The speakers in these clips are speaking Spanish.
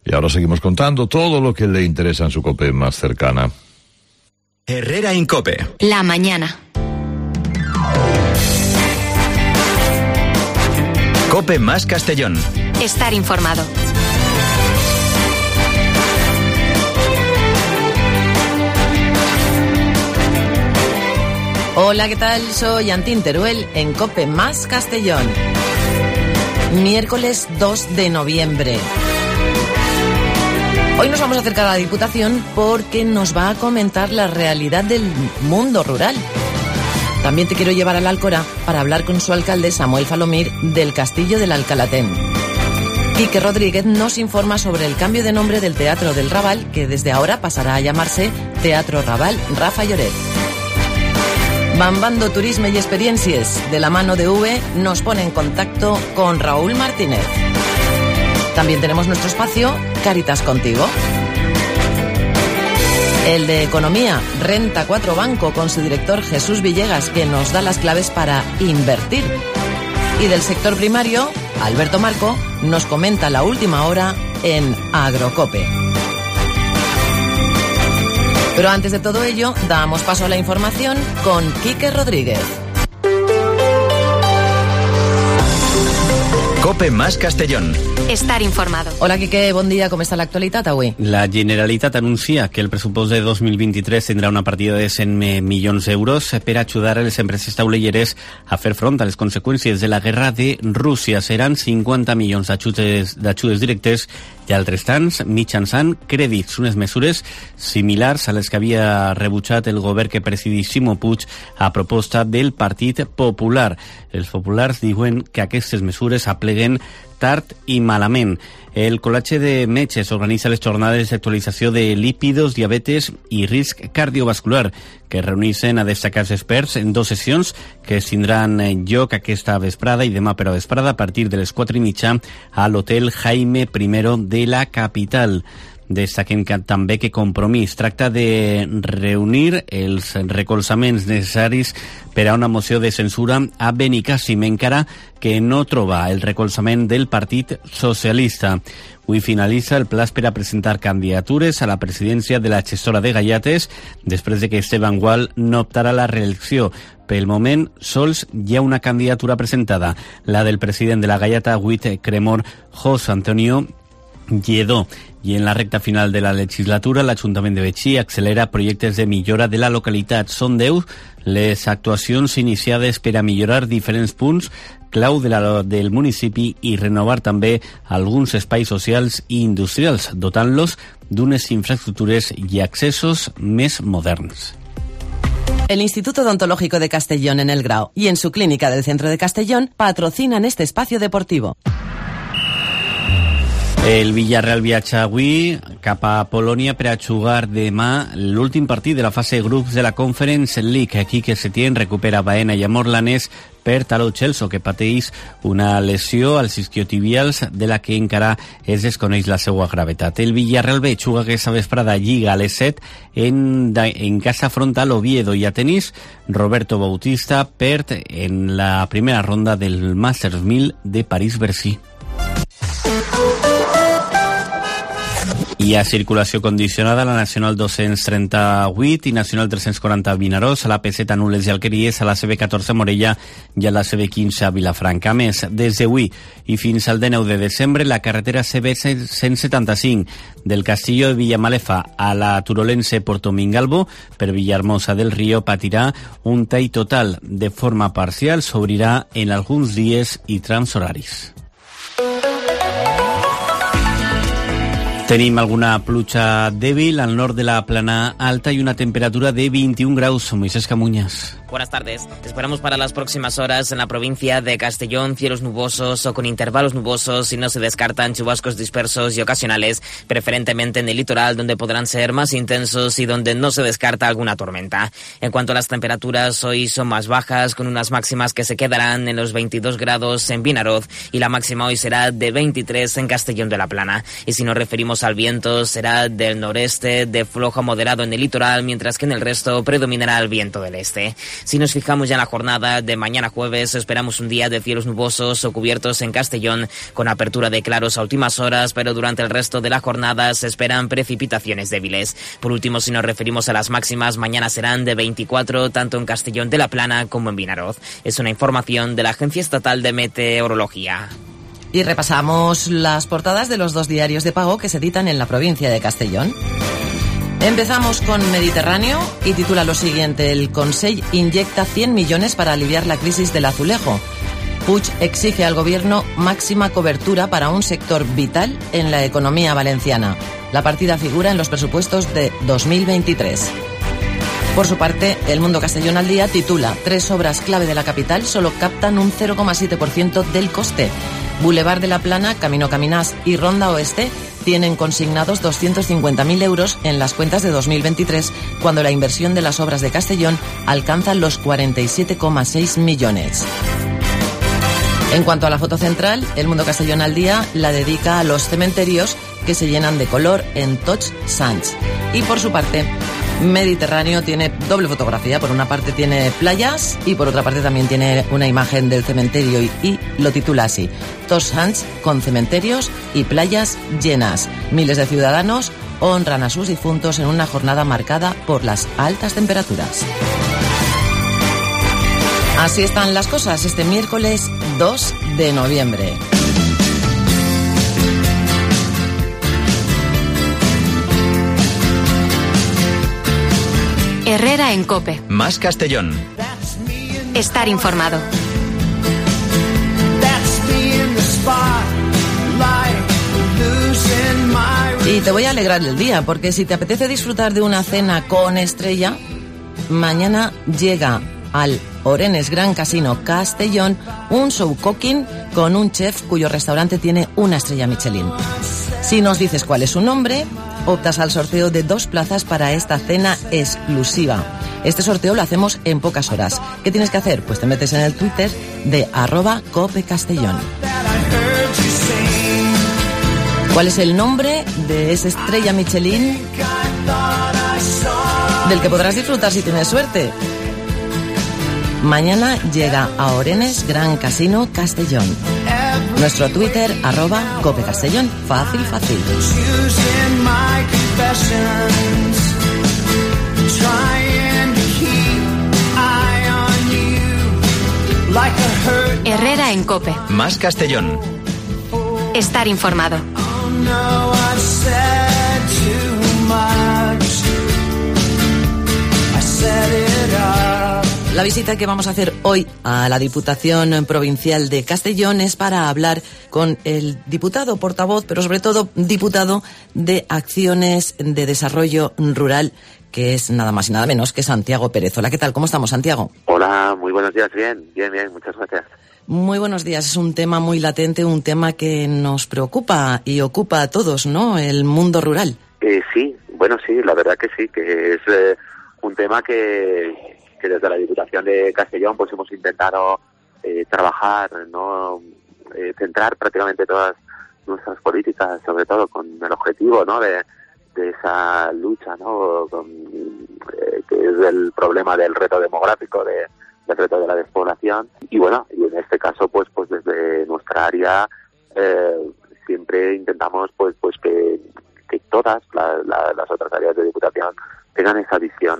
Y ahora seguimos contando todo lo que le interesa en su COPE más cercana. Herrera en COPE. La mañana. COPE más Castellón. Estar informado. Hola, ¿qué tal? Soy Antín Teruel en COPE más Castellón. Miércoles 2 de noviembre. Hoy nos vamos a acercar a la Diputación porque nos va a comentar la realidad del mundo rural. También te quiero llevar al Alcora para hablar con su alcalde Samuel Falomir del Castillo del Alcalatén. Quique Rodríguez nos informa sobre el cambio de nombre del Teatro del Raval, que desde ahora pasará a llamarse Teatro Raval Rafa Lloret. Bambando Turisme y Experiencias, de la mano de V, nos pone en contacto con Raúl Martínez. También tenemos nuestro espacio Caritas Contigo. El de Economía, Renta 4 Banco, con su director Jesús Villegas, que nos da las claves para invertir. Y del sector primario, Alberto Marco nos comenta la última hora en Agrocope. Pero antes de todo ello, damos paso a la información con Quique Rodríguez. COPE más Castellón. Estar informado. Hola, Quique, bon dia. Com està l'actualitat avui? La Generalitat anuncia que el pressupost de 2023 tindrà una partida de 100 milions d'euros per ajudar a les empreses taulereres a fer front a les conseqüències de la guerra de Rússia. Seran 50 milions d'ajudes directes i altres tants mitjançant crèdits, unes mesures similars a les que havia rebutjat el govern que presideix Ximo Puig a proposta del Partit Popular. Els populars diuen que aquestes mesures apleguen tard i malament. El Col·legi de Metges organitza les jornades d'actualització de lípidos, diabetes i risc cardiovascular, que reuneixen a destacats experts en 2 sessions que tindran lloc aquesta vesprada i demà per a vesprada a partir de les 4:30 a l'Hotel Jaime I de la capital. Destaquen també que Compromís tracta de reunir els recolzaments necessaris per a una moció de censura a Benicàssim, encara que no troba el recolzament del Partit Socialista. Avui finalitza el plaç per a presentar candidatures a la presidència de la gestora de Gaiates, després de que Esteban Gual no optarà a la reelecció. Pel moment, sols hi ha una candidatura presentada, la del president de la Gaiata 8 Cremor, José Antonio Lledó. I en la recta final de la legislatura, l'Ajuntament de Betxí accelera projectes de millora de la localitat. Són 10 les actuacions iniciades per a millorar diferents punts clau del municipi i renovar també alguns espais socials i industrials, dotant-los d'unes infraestructures i accessos més moderns. El Instituto Odontológico de Castellón en El Grau y en su clínica del centro de Castellón patrocinan este espacio deportivo. El Villarreal viatja avui cap a Polònia per a jugar demà l'últim partit de la fase de grups de la Conference League. Aquí que Setién recupera Baena i Amorlanès per Taló Chelsea, que pateix una lesió als isquiotibials de la que encara es desconeix la seva gravetat. El Villarreal B juga aquesta vesprada Lliga a les 7 en casa front a l'Oviedo, i a tenis Roberto Bautista perd en la primera ronda del Masters 1000 de París-Bercy. Hi ha circulació condicionada a la Nacional 238 i Nacional 340 a Vinaròs, a la P7 a Nules i Alqueries, a la CB14 a Morella i a la CB15 a Vilafranca. A més, des d'avui i fins al 19 de desembre, la carretera CB175 del Castillo de Villamalefa a la Turolense Porto Mingalvo per Villahermosa del Río patirà un tall total. De forma parcial s'obrirà en alguns dies i trams horaris. Tenim alguna pluja débil al nord de la Plana Alta y una temperatura de 21 graus. Moisés Camuñas. Buenas tardes. Esperamos para las próximas horas en la provincia de Castellón cielos nubosos o con intervalos nubosos y no se descartan chubascos dispersos y ocasionales, preferentemente en el litoral, donde podrán ser más intensos y donde no se descarta alguna tormenta. En cuanto a las temperaturas, hoy son más bajas, con unas máximas que se quedarán en los 22 grados en Vinaroz y la máxima hoy será de 23 en Castellón de la Plana. Y si nos referimos respecto al viento, será del noreste, de flojo a moderado en el litoral, mientras que en el resto predominará el viento del este. Si nos fijamos ya en la jornada de mañana jueves, esperamos un día de cielos nubosos o cubiertos en Castellón, con apertura de claros a últimas horas, pero durante el resto de la jornada se esperan precipitaciones débiles. Por último, si nos referimos a las máximas, mañana serán de 24, tanto en Castellón de la Plana como en Vinaroz. Es una información de la Agencia Estatal de Meteorología. Y repasamos las portadas de los 2 diarios de pago que se editan en la provincia de Castellón. Empezamos con Mediterráneo y titula lo siguiente: el Consell inyecta 100 millones para aliviar la crisis del azulejo. Puig exige al gobierno máxima cobertura para un sector vital en la economía valenciana. La partida figura en los presupuestos de 2023. Por su parte, El Mundo Castellón al Día titula: 3 obras clave de la capital solo captan un 0,7% del coste. Boulevard de la Plana, Camino Caminás y Ronda Oeste tienen consignados 250.000 euros en las cuentas de 2023, cuando la inversión de las obras de Castellón alcanza los 47,6 millones. En cuanto a la foto central, El Mundo Castellón al Día la dedica a los cementerios que se llenan de color en Tots Sants. Y por su parte, Mediterráneo tiene doble fotografía. Por una parte tiene playas y por otra parte también tiene una imagen del cementerio y lo titula así: Tots Sants con cementerios y playas llenas. Miles de ciudadanos honran a sus difuntos en una jornada marcada por las altas temperaturas. Así están las cosas este miércoles 2 de noviembre. Herrera en COPE. Más Castellón. Estar informado. Y te voy a alegrar el día, porque si te apetece disfrutar de una cena con estrella, mañana llega al Orenes Gran Casino Castellón un show cooking con un chef cuyo restaurante tiene una estrella Michelin. Si nos dices cuál es su nombre, optas al sorteo de 2 plazas para esta cena exclusiva. Este sorteo lo hacemos en pocas horas. ¿Qué tienes que hacer? Pues te metes en el Twitter de @copecastellón. ¿Cuál es el nombre de esa estrella Michelin del que podrás disfrutar si tienes suerte? Mañana llega a Orenes Gran Casino Castellón. Nuestro Twitter @copecastellón. Fácil, fácil. Herrera en COPE. Más Castellón. Estar informado. La visita que vamos a hacer hoy a la Diputación Provincial de Castellón es para hablar con el diputado portavoz, pero sobre todo diputado de Acciones de Desarrollo Rural, que es nada más y nada menos que Santiago Pérez. Hola, ¿qué tal? ¿Cómo estamos, Santiago? Hola, muy buenos días. Bien, muchas gracias. Muy buenos días. Es un tema muy latente, un tema que nos preocupa y ocupa a todos, ¿no? El mundo rural. Sí, la verdad que sí, que es un tema que desde la Diputación de Castellón pues hemos intentado trabajar, ¿no? Centrar prácticamente todas nuestras políticas, sobre todo con el objetivo, ¿no? de esa lucha, ¿no? Que es el problema del reto demográfico, del reto de la despoblación. Y bueno, y en este caso pues desde nuestra área siempre intentamos pues que todas las otras áreas de Diputación tengan esa visión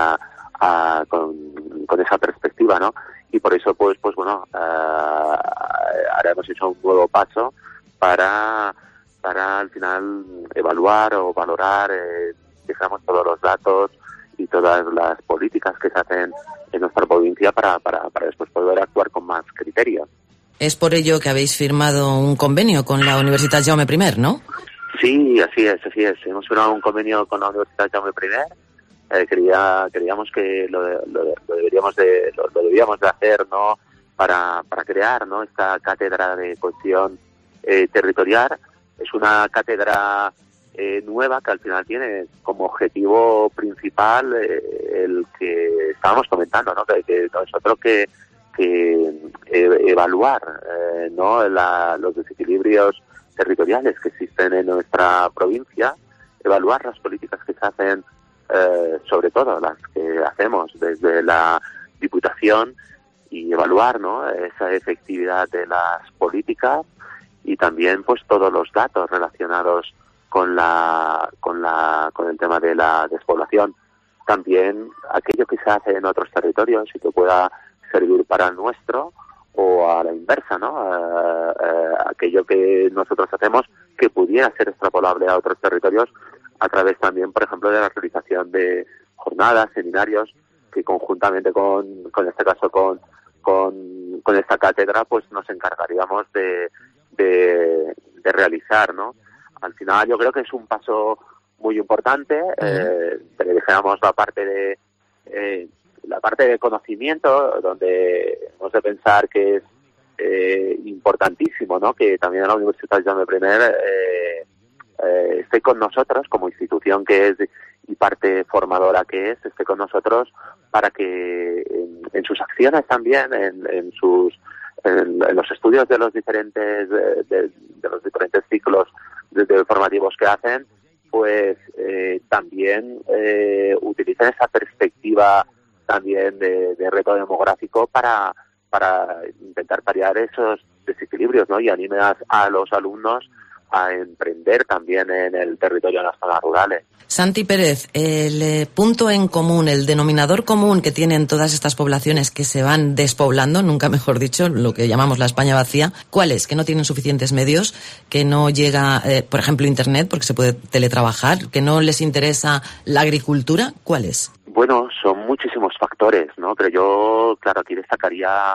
con esa perspectiva, ¿no? Y por eso pues bueno, ahora hemos hecho un nuevo paso para al final evaluar o valorar, digamos, todos los datos y todas las políticas que se hacen en nuestra provincia para después poder actuar con más criterio. Es por ello que habéis firmado un convenio con la Universitat Jaume I, ¿no? Sí, así es. Hemos firmado un convenio con la Universitat Jaume I. Creíamos que lo debíamos de hacer, ¿no? Para crear, ¿no? Esta cátedra de cohesión territorial. Es una cátedra nueva que al final tiene como objetivo principal el que estábamos comentando, ¿no? Que nosotros evaluar, ¿no? Los desequilibrios territoriales que existen en nuestra provincia, evaluar las políticas que se hacen, sobre todo las que hacemos desde la Diputación, y evaluar, ¿no?, esa efectividad de las políticas, y también pues todos los datos relacionados con el tema de la despoblación. También aquello que se hace en otros territorios y que pueda servir para el nuestro, o a la inversa, ¿no? Aquello que nosotros hacemos que pudiera ser extrapolable a otros territorios, a través también, por ejemplo, de la realización de jornadas, seminarios, que conjuntamente con este caso, con esta cátedra, pues nos encargaríamos de realizar, ¿no? Al final yo creo que es un paso muy importante, pero dijéramos la parte de conocimiento, donde hemos de pensar que es importantísimo, ¿no?, que también la Universitat Jaume I esté con nosotros como institución que es y parte formadora que es, esté con nosotros para que en sus acciones también, en los estudios de los diferentes ciclos formativos que hacen, pues también utilicen esa perspectiva también de reto demográfico para intentar paliar esos desequilibrios, ¿no?, y anime a los alumnos a emprender también en el territorio, en las zonas rurales. Santi Pérez, el punto en común, el denominador común que tienen todas estas poblaciones que se van despoblando, nunca mejor dicho, lo que llamamos la España vacía, ¿cuál es? Que no tienen suficientes medios, que no llega, por ejemplo, Internet, porque se puede teletrabajar, que no les interesa la agricultura, ¿cuál es? Bueno, son muchísimos factores, ¿no? Pero yo, claro, aquí destacaría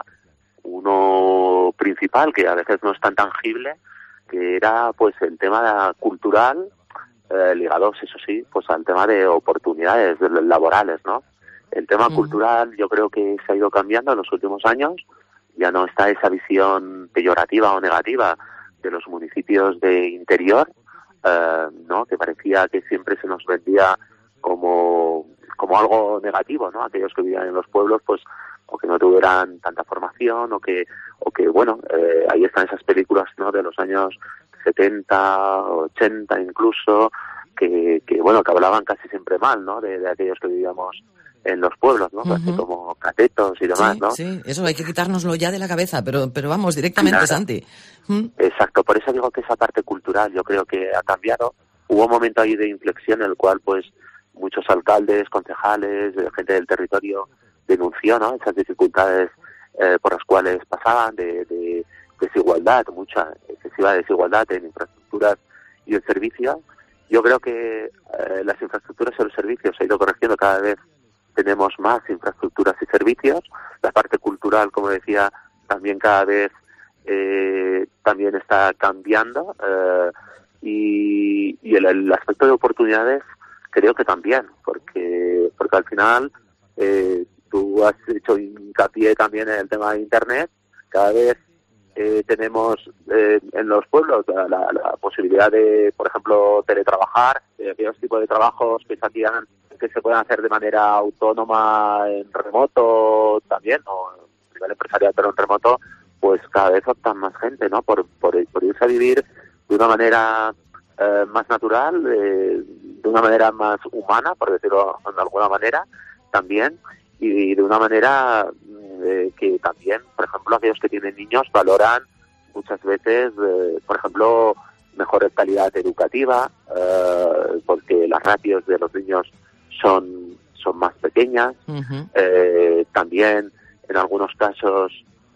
uno principal, que a veces no es tan tangible, que era pues el tema cultural, ligados, eso sí, pues al tema de oportunidades laborales, ¿no? El tema cultural yo creo que se ha ido cambiando en los últimos años, ya no está esa visión peyorativa o negativa de los municipios de interior, ¿no?, que parecía que siempre se nos vendía como algo negativo, ¿no? Aquellos que vivían en los pueblos, pues, o que no tuvieran tanta formación, o que bueno, ahí están esas películas, ¿no?, de los años 70, 80 incluso, que hablaban casi siempre mal, ¿no?, de aquellos que vivíamos en los pueblos, ¿no? Casi como catetos y demás, ¿no? Sí, eso hay que quitárnoslo ya de la cabeza, pero vamos, directamente, claro. Santi. Exacto, por eso digo que esa parte cultural yo creo que ha cambiado. Hubo un momento ahí de inflexión en el cual, pues, muchos alcaldes, concejales, gente del territorio denunció, ¿no?, esas dificultades por las cuales pasaban, de desigualdad, mucha excesiva desigualdad en infraestructuras y en servicios. Yo creo que las infraestructuras y los servicios se ha ido corrigiendo, cada vez tenemos más infraestructuras y servicios. La parte cultural, como decía, también cada vez también está cambiando, y el aspecto de oportunidades creo que también, porque al final tú has hecho hincapié también en el tema de Internet. Cada vez tenemos en los pueblos la posibilidad de, por ejemplo, teletrabajar, aquellos tipos de trabajos que se puedan hacer de manera autónoma en remoto también, o a nivel empresarial, pero en remoto, pues cada vez optan más gente, ¿no?, por irse a vivir de una manera más natural, de una manera más humana, por decirlo de alguna manera, también, y de una manera que también, por ejemplo, aquellos que tienen niños valoran muchas veces, por ejemplo, mejor calidad educativa, porque las ratios de los niños son más pequeñas. También, en algunos casos,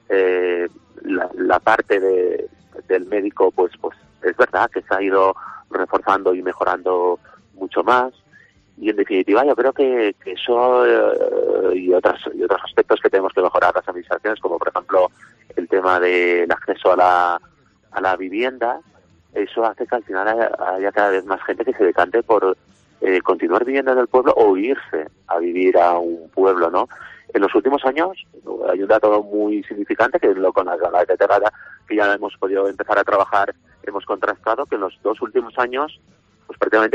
la parte del médico, pues es verdad que se ha ido reforzando y mejorando mucho más. Y en definitiva yo creo que eso y otros aspectos que tenemos que mejorar las administraciones, como por ejemplo el tema del acceso a la vivienda, eso hace que al final haya cada vez más gente que se decante por continuar viviendo en el pueblo o irse a vivir a un pueblo, ¿no? En los últimos años hay un dato muy significante que con la cátedra que ya hemos podido empezar a trabajar, hemos contrastado que en los 2 últimos años, pues prácticamente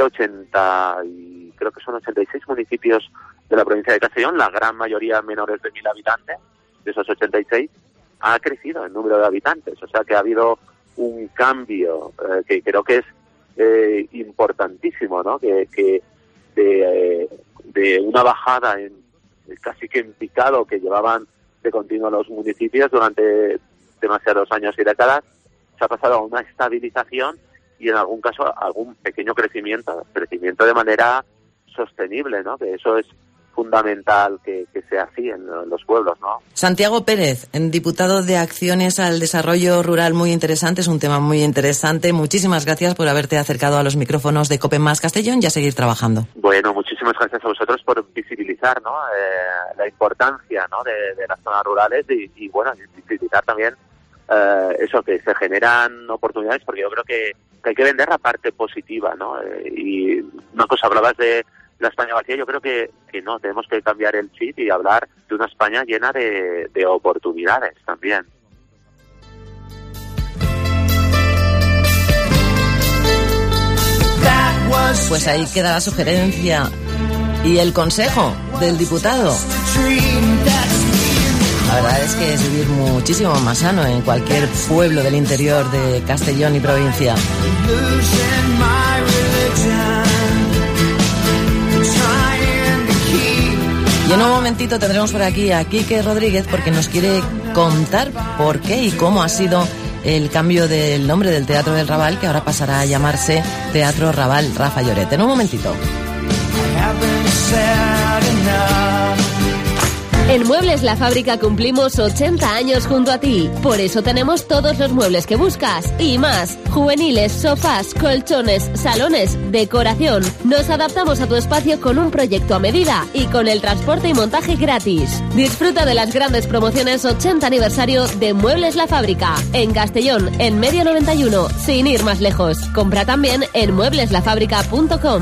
86 municipios de la provincia de Castellón, la gran mayoría menores de 1.000 habitantes, de esos 86, ha crecido el número de habitantes. O sea que ha habido un cambio que creo que es importantísimo, ¿no? Que de una bajada casi que en picado que llevaban de continuo los municipios durante demasiados años y décadas, se ha pasado a una estabilización y en algún caso algún pequeño crecimiento de manera sostenible, ¿no? Que eso es fundamental que sea así en los pueblos, ¿no? Santiago Pérez, diputado de Acciones al Desarrollo Rural, muy interesante, es un tema muy interesante. Muchísimas gracias por haberte acercado a los micrófonos de COPE Más Castellón y a seguir trabajando. Bueno, muchísimas gracias a vosotros por visibilizar, ¿no? La importancia, ¿no? de las zonas rurales y bueno, visibilizar también eso, que se generan oportunidades, porque yo creo que hay que vender la parte positiva, ¿no? Y una cosa, hablabas de la España vacía, yo creo que no, tenemos que cambiar el chip y hablar de una España llena de oportunidades también. Pues ahí queda la sugerencia y el consejo del diputado. La verdad es que es vivir muchísimo más sano en cualquier pueblo del interior de Castellón y provincia. Y en un momentito tendremos por aquí a Quique Rodríguez porque nos quiere contar por qué y cómo ha sido el cambio del nombre del Teatro del Raval, que ahora pasará a llamarse Teatro Raval Rafa Lloret. En un momentito. En Muebles La Fábrica cumplimos 80 años junto a ti. Por eso tenemos todos los muebles que buscas y más. Juveniles, sofás, colchones, salones, decoración. Nos adaptamos a tu espacio con un proyecto a medida y con el transporte y montaje gratis. Disfruta de las grandes promociones 80 aniversario de Muebles La Fábrica. En Castellón, en Medio 91, sin ir más lejos. Compra también en muebleslafábrica.com.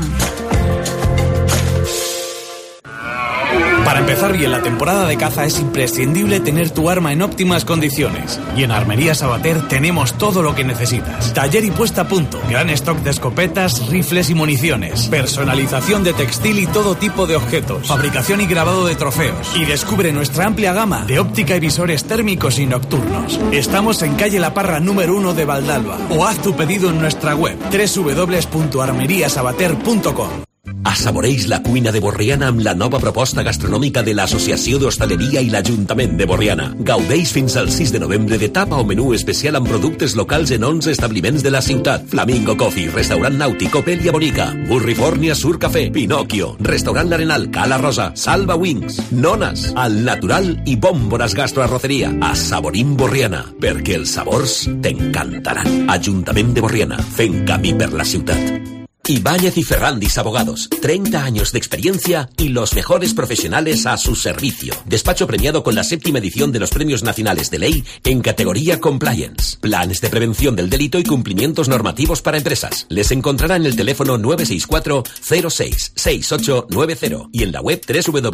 Para empezar bien la temporada de caza es imprescindible tener tu arma en óptimas condiciones. Y en Armería Sabater tenemos todo lo que necesitas. Taller y puesta a punto, gran stock de escopetas, rifles y municiones, personalización de textil y todo tipo de objetos, fabricación y grabado de trofeos. Y descubre nuestra amplia gama de óptica y visores térmicos y nocturnos. Estamos en calle La Parra número 1 de Valdalba. O haz tu pedido en nuestra web www.armeriasabater.com. Assaboreix la cuina de Borriana amb la nova proposta gastronòmica de l'Associació d'Hostaleria i l'Ajuntament de Borriana. Gaudeix fins al 6 de novembre de tapa o menú especial amb productes locals en 11 establiments de la ciutat. Flamingo Coffee, Restaurant Nàutic, Opelia Bonica, Burrifornia Sur Café, Pinocchio, Restaurant L'Arenal, Cala Rosa, Salva Wings, Nonas, Al Natural i Bòmbones Gastroarroceria. Assaborim Borriana, perquè els sabors t'encantaran. Ajuntament de Borriana, fent camí per la ciutat. Ibáñez y Ferrandis Abogados, 30 años de experiencia y los mejores profesionales a su servicio. Despacho premiado con la 7ª edición de los Premios Nacionales de Ley en categoría Compliance. Planes de prevención del delito y cumplimientos normativos para empresas. Les encontrará en el teléfono 964 06 6890 y en la web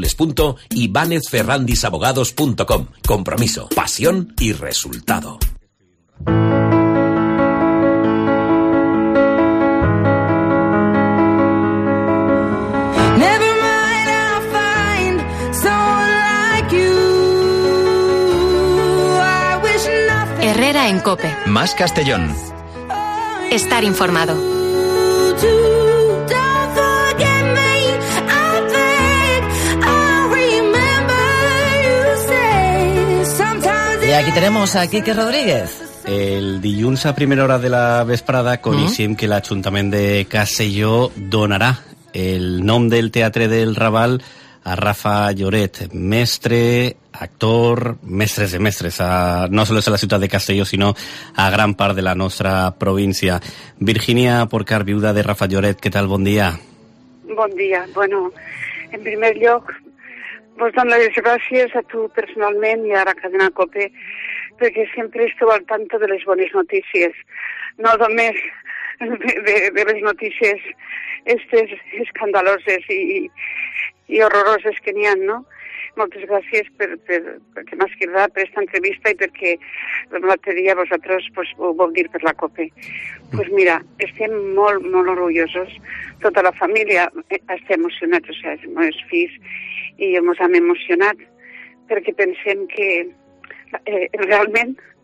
www.ibanezferrandisabogados.com. Compromiso, pasión y resultado. Herrera en COPE. Más Castellón. Estar informado. Y aquí tenemos a Quique Rodríguez. El dilluns a primera hora de la vesprada coneixem que l'Ajuntament de Castelló donarà el nom del Teatre del Raval a Rafa Lloret, mestre, actor, mestres de mestres, no solo a la ciutat de Castelló, sinó a gran part de la nostra província. Virginia Porcar, viuda de Rafa Lloret, què tal? Bon dia. Bon dia. Bueno, en primer lloc, vos dono les gràcies a tu personalment i a la cadena COPE, perquè sempre esteu al tanto de les bones notícies, no només de les notícies estes escandaloses i horroroses que n'hi ha, no? Moltes gràcies perquè m'has cridat per aquesta entrevista i perquè l'altre dia vosaltres ho vau dir per la COPE. Pues mira, estem molt, molt orgullosos. Tota la família està emocionats, o sigui, els meus fills i ens hem emocionat perquè pensem que realment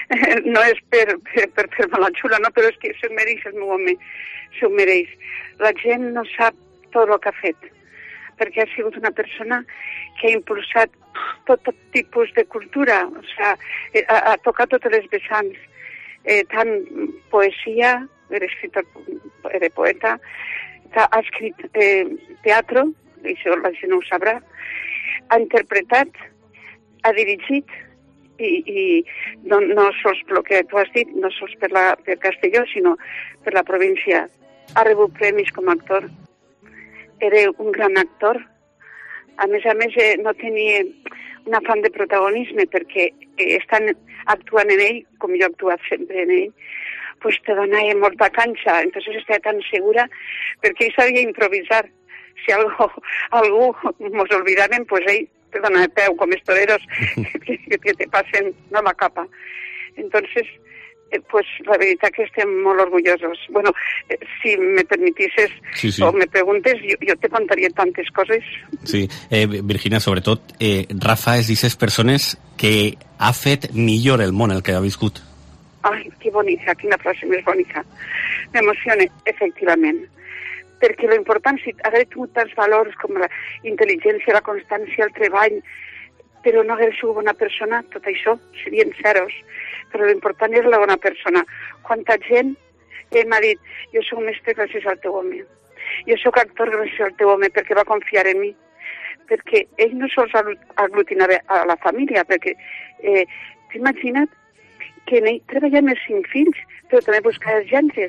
no és per fer-me la xula, no, però és que s'ho mereix el meu home, s'ho mereix. La gent no sap tot el que ha fet, perquè ha sigut una persona que ha impulsat tot tipus de cultura, o sigui, ha tocat totes les vessants, tant poesia, era escritor, era poeta, ha escrit teatre, això la gent no ho sabrà, ha interpretat, ha dirigit, i no sols el que tu has dit, no sols per Castelló, sinó per la província. Ha rebut premis com a actor. Era un gran actor. A més, no tenia un afán de protagonisme perquè estan actuant en ell, com jo he actuat sempre en ell, pues te donava molta canxa. Entonces estava tan segura perquè ell sabia improvisar. Si algú mos olvidaven, pues ell te dona de peu, com els toreros que te passen la capa. Entonces, pues la veritat que estem molt orgullosos. Bueno, si me permitisses o me preguntes, jo te contaria tantes coses. Sí, Virginia, sobretot, Rafa és d'aquestes persones que ha fet millor el món el que ha viscut. Ai, que bonica, quina frase més bonica. M'emociona, efectivament. Perquè l'important, si hagués tingut tants valors com la intel·ligència, la constància, el treball, però no hagués sigut bona persona, tot això serien zeros. Però l'important és la bona persona. Quanta gent m'ha dit, jo soc mestre gràcies al teu home. Jo soc actor gràcies al teu home perquè va confiar en mi. Perquè ell no sols aglutinava a la família, perquè t'imagina't que ell treballava amb els 5 fills, però també buscava els gendres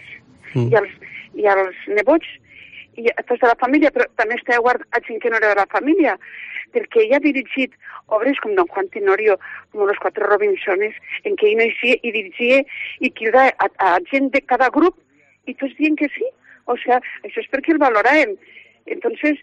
i els nebots, i a tota la família, però també estava guard a gent que no era de la família, perquè ell ha dirigit obres com Don Juan Tenorio, com Los 4 Robinsones, en què ell no hi dirigia i cridava a gent de cada grup, i tots dient que sí. O sigui, això és perquè el valoràvem. Entonces,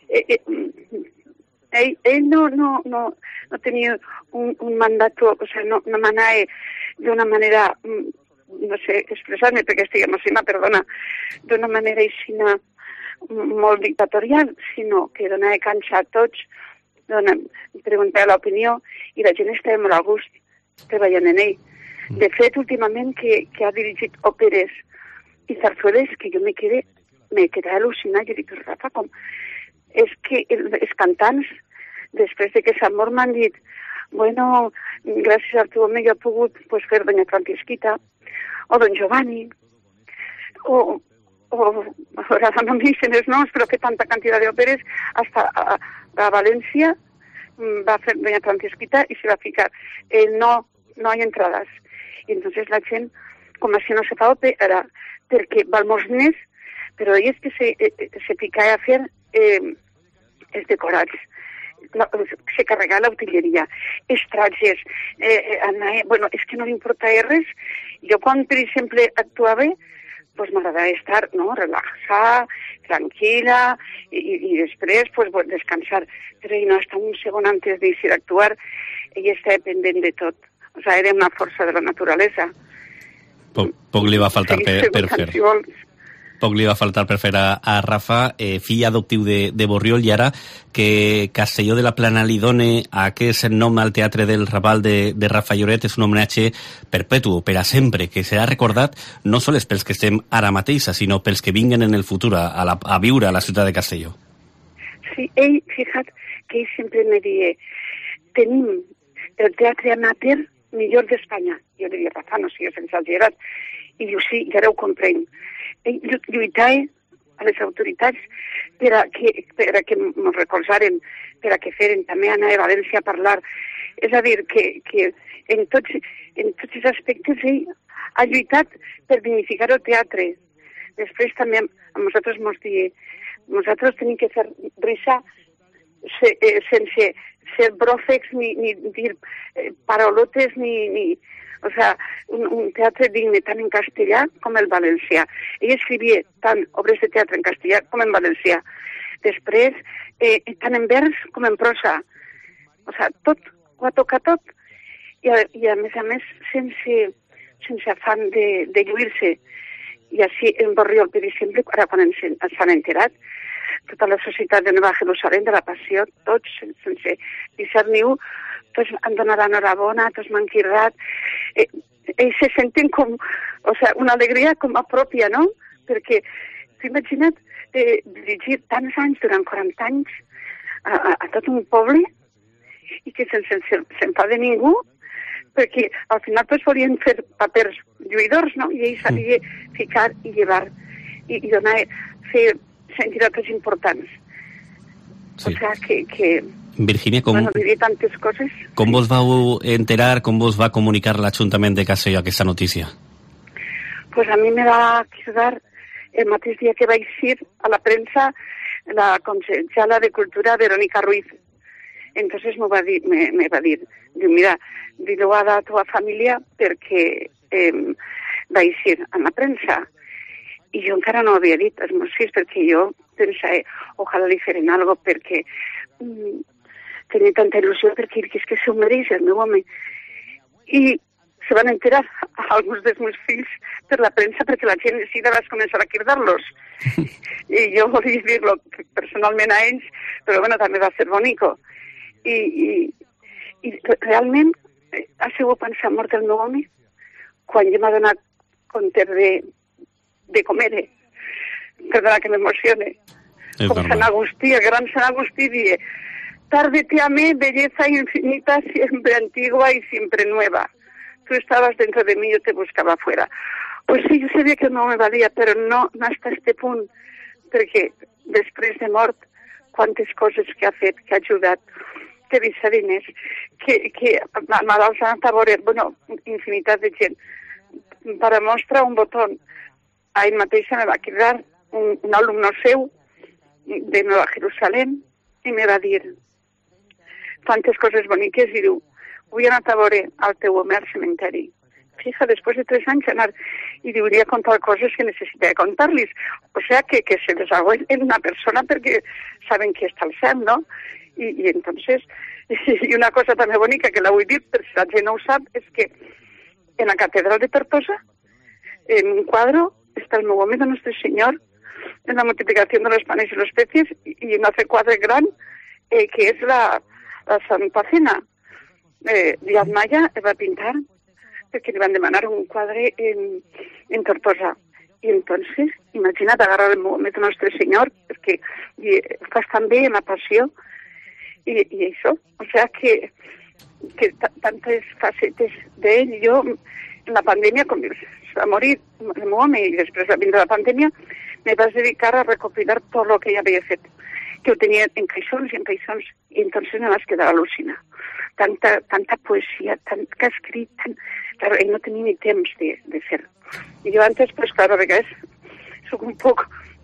ell no tenia un mandat, o sigui, no manava d'una manera, no sé expressar-me perquè estic emocionada, perdona, d'una manera aixina molt dictatorial, sinó que donava canxa a tots, preguntava l'opinió i la gent estava molt a gust treballant en ell. De fet, últimament que ha dirigit òperes i zarzueles que jo me quedé al·lucinada. Jo dic, Rafa, com? És que els cantants, després de que s'amor m'han dit, bueno, gràcies al teu home jo he pogut fer Doña Francisquita, o Don Giovanni, o ahora no me dicen els noms, però que tanta quantitat d'òperes, hasta a València va fer Doña Francisquita i se va ficar, no hay entradas. I entonces la gent, com si no se fa òpera, perquè val molts diners, però ell és que se ficava a fer els decorats, se carregava l'utilleria, els trajes, bueno, és que no li importava res. Jo quan, per exemple, actuava, pues m'agradava estar, no?, relaxar, tranquil·la, i després, pues, descansar. Però no, hasta un segon antes d'eixir a actuar, ella estava pendent de tot. O sigui, era una força de la naturalesa. Poc li va faltar per fer. Poc li va faltar per fer a Rafa, fill adoptiu de Borriol, i ara que Castelló de la Plana li dona aquest nom al Teatre del Raval de Rafa Lloret és un homenatge perpetu, per a sempre, que serà recordat no sols pels que estem ara mateixa, sinó pels que vinguen en el futur a viure a la ciutat de Castelló. Sí, ell, fija't, que ell sempre me deia, tenim el teatre amateur millor d'Espanya. Jo li dic, Rafa, no sigues exagerat. I diu, sí, ja ho comprenc. Ell lluitava a les autoritats per a que ens recolzaren, per a que feren. També anava a València a parlar. És a dir, que en tots els aspectes ell ha lluitat per dignificar el teatre. Després també a nosaltres ens deia, nosaltres tenim que fer risa sense ser bròfecs ni dir paraulotes ni o sea, un teatre digne tant en castellà com el valencià. Ell escrivia tant obres de teatre en castellà com en valencià. Després, tant en vers com en prosa. O sea, tot, ho ha tocat tot. I a més, sense afán de lluir-se. I així en Borriol, per exemple, ara quan ens han enterat, tota la societat de Nova Jerusalem, de la Passió, tots, sense deixar ni un, tots han donat l'enhorabona, tots m'han quirdat. ells se senten com, una alegria com a pròpia, no? Perquè, t'ho imagina't, dirigir tants anys, durant 40 anys, a tot un poble, i que sense s'enfade ningú, perquè al final tots volien fer papers lluïdors, no? I ell sabia ficar i llevar, i donar, fer sentir altres importants. Sí. O sigui que Virginia, diria tantes coses. Com vos vau enterar, com vos va comunicar l'Ajuntament de Castelló aquesta notícia? Pues a mi me va cridar el mateix dia que vaig ir a la premsa la consellera de Cultura, Verónica Ruiz. Entonces me va dir, diu, mira, dilo a la tua família perquè vaig ir a la premsa. I jo encara no havia dit als meus fills perquè jo pensava, ojalà li feren algo perquè tenia tanta il·lusió perquè és que s'ho mereix el meu home. I se van enterar alguns dels meus fills per la premsa perquè la gent sí vas començar a cridar-los. I jo volia dir-lo personalment a ells, però bueno, també va ser bonico. I realment ha sigut pensar mort el meu home quan ja m'ha donat compte de comer. Perdona que m'emocione. Com Sant Agustí, el gran Sant Agustí dice, tarde te amé, belleza infinita, siempre antigua y siempre nueva. Tú estabas dentro de mí, yo te buscaba afuera. Pues sí, jo sabia que no me valia, però no hasta este punt, perquè després de mort, quantes coses que ha fet, que ha ajudat, que deixa diners, que malalts han anat a veure, bueno, infinitat de gent. Per mostrar un botó, a ell mateixa me va cridar un alumne seu de Nova Jerusalem i me va dir tantes coses boniques i diu, vull anar a veure al teu home al cementeri. Fija, després de 3 anys anar i diuria contar coses que necessitava contar-los. O sigui que se desagua en una persona perquè saben que està al cel, no? I entonces, i una cosa també bonica que la vull dir, per si la gent no ho sap, és que en la catedral de Tortosa, en un quadro, està el meu home de Nostre Senyor, en la multiplicació de los panes y los peces, i un altre quadre gran, que és la Santa Cena. Díaz Maya va pintar perquè li van demanar un quadre en Tortosa. I entonces, imagina't agarrar el meu home de Nostre Senyor, perquè fas també en la passió, i això. O sigui que tantes facetes d'ell, jo, en la pandèmia, com va morir el meu home i després de vindre la pandèmia, me vas dedicar a recopilar tot el que ja havia fet, que ho tenia en caixons i en caixons, i entonces me vas quedar al·lucinat. Tanta poesia, tant que ha escrit, claro, ell no tenia ni temps de fer. I jo antes, pues claro, a vegades soc un poc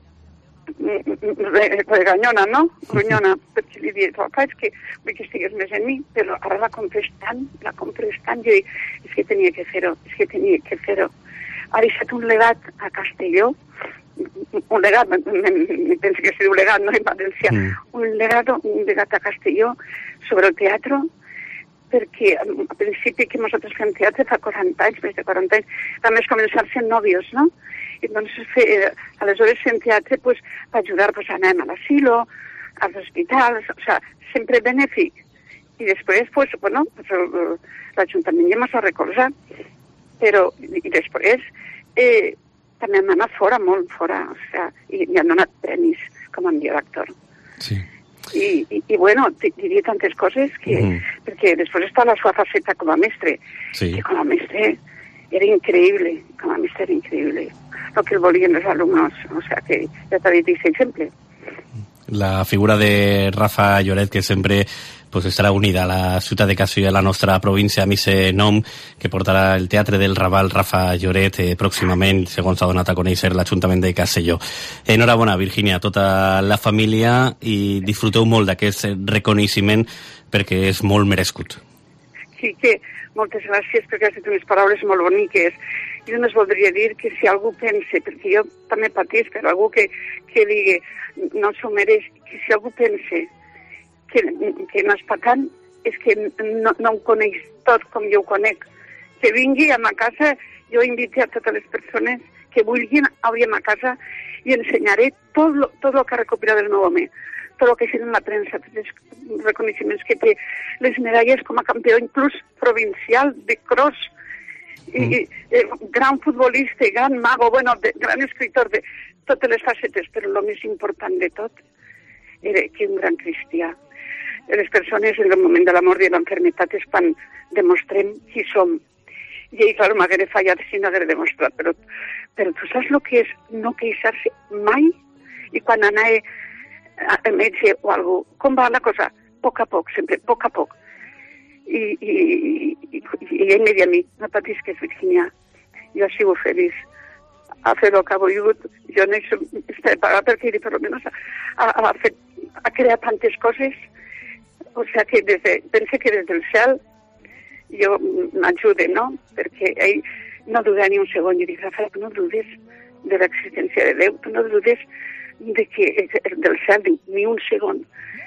reganyona, no? Grunyona, perquè li dic, papa, és que vull que estigués més en mi, però ara la compres tant, jo dic, és que tenia que fer-ho. Ha deixat un legat a Castelló, un legat, penso que se diu legat, no en valencià, un legat a Castelló sobre el teatre, perquè al principi que nosaltres fem teatre fa 40 anys, més de 40 anys, vam començar sent nòvios, no? I doncs aleshores fem teatre pues, va ajudar pues, a anar a l'asilo, als hospitals, o sea, sempre benèfic. I després, pues, bueno, pues, l'Ajuntament ja m'ha recolzat, però i després també hem anat fora, molt fora, o sea, i han donat premis com a millor actor. Sí. I bueno, diria tantes coses que... Perquè després està la seva faceta com a mestre. Sí. I com a mestre era increïble, el que volien els alumnes, o sea que ja t'ha dit aquest exemple. La figura de Rafa Lloret, que sempre pues, estarà unida a la ciutat de Castelló i a la nostra província, amb aquest nom que portarà el Teatre del Raval Rafa Lloret pròximament, segons ha donat a conèixer l'Ajuntament de Castelló. Enhorabona, Virginia, a tota la família i disfruteu molt d'aquest reconeixement perquè és molt merescut. Sí, que moltes gràcies perquè has dit unes paraules molt boniques. Jo només voldria dir que si algú pensa, perquè jo també patís per algú que digui no s'ho mereix, que si algú pensa que no és pecant, és que no ho coneix tot com jo ho conec. Que vingui a ma casa, jo invito a totes les persones que vulguin avui a ma casa i ensenyaré tot el que ha recopilat el meu home, tot el que ha fet en la premsa, tots els reconeixements que té, les medalles com a campió inclús provincial de cross, i gran futbolista, gran mago, bueno, gran escritor de totes les facetes, però el més important de tot era que un gran cristià. Les persones en el moment de la mort i de l'enfermetat és quan demostrem qui som. I ell, clar, m'haguera fallat si no haguera demostrat, però tu saps el que és no queixar-se mai? I quan anava al metge o algú, com va la cosa? A poc, sempre, a poc. I ell me deia a mi, no patisques, Virginia, jo he sigut feliç a fer el que ha volgut, jo no estic pagat perquè ell, per almenys, ha creat tantes coses, o sigui que pense que des del cel jo m'ajude, no? Perquè ell no duda ni un segon. Jo dic, Rafael, no dudes de l'existència de Déu, no dudes de que del cel, ni un segon.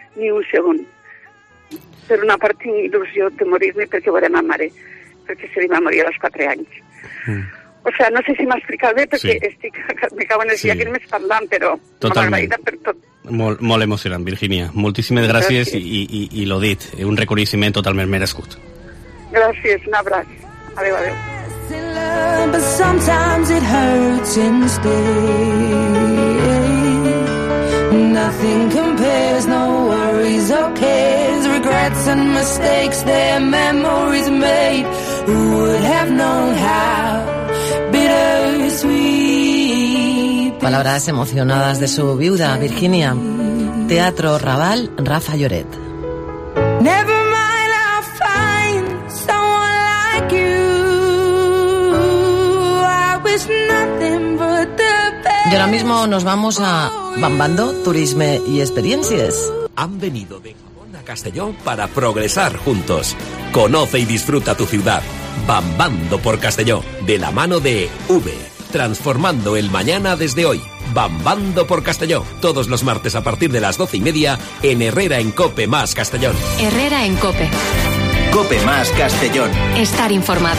Per una part tinc il·lusió de morir-me perquè veuré ma mare, perquè se li va morir als 4 anys. O sigui, no sé si m'ha explicat bé, perquè me cauen els llàgrimes parlant, però molt agraïda per tot. Molt emocionant, Virginia. Moltíssimes gràcies i lo dit, un reconeixement totalment merescut. Gràcies, un abraç. Adéu. But sometimes it hurts instead. Nothing compares, no worries or cares, regrets and mistakes, their memories made. Who would have known how bittersweet? Palabras emocionadas de su viuda, Virginia. Teatro Raval, Rafa Lloret. Never mind, I'll find someone like you. I wish nothing but the best. Y ahora mismo nos vamos a Bambando, Turismo y Experiencias. Han venido de Gijón a Castellón para progresar juntos. Conoce y disfruta tu ciudad. Bambando por Castellón, de la mano de V. Transformando el mañana desde hoy. Bambando por Castellón, todos los martes a partir de las 12:30 en Herrera en Cope más Castellón. Herrera en Cope. Cope más Castellón. Estar informado.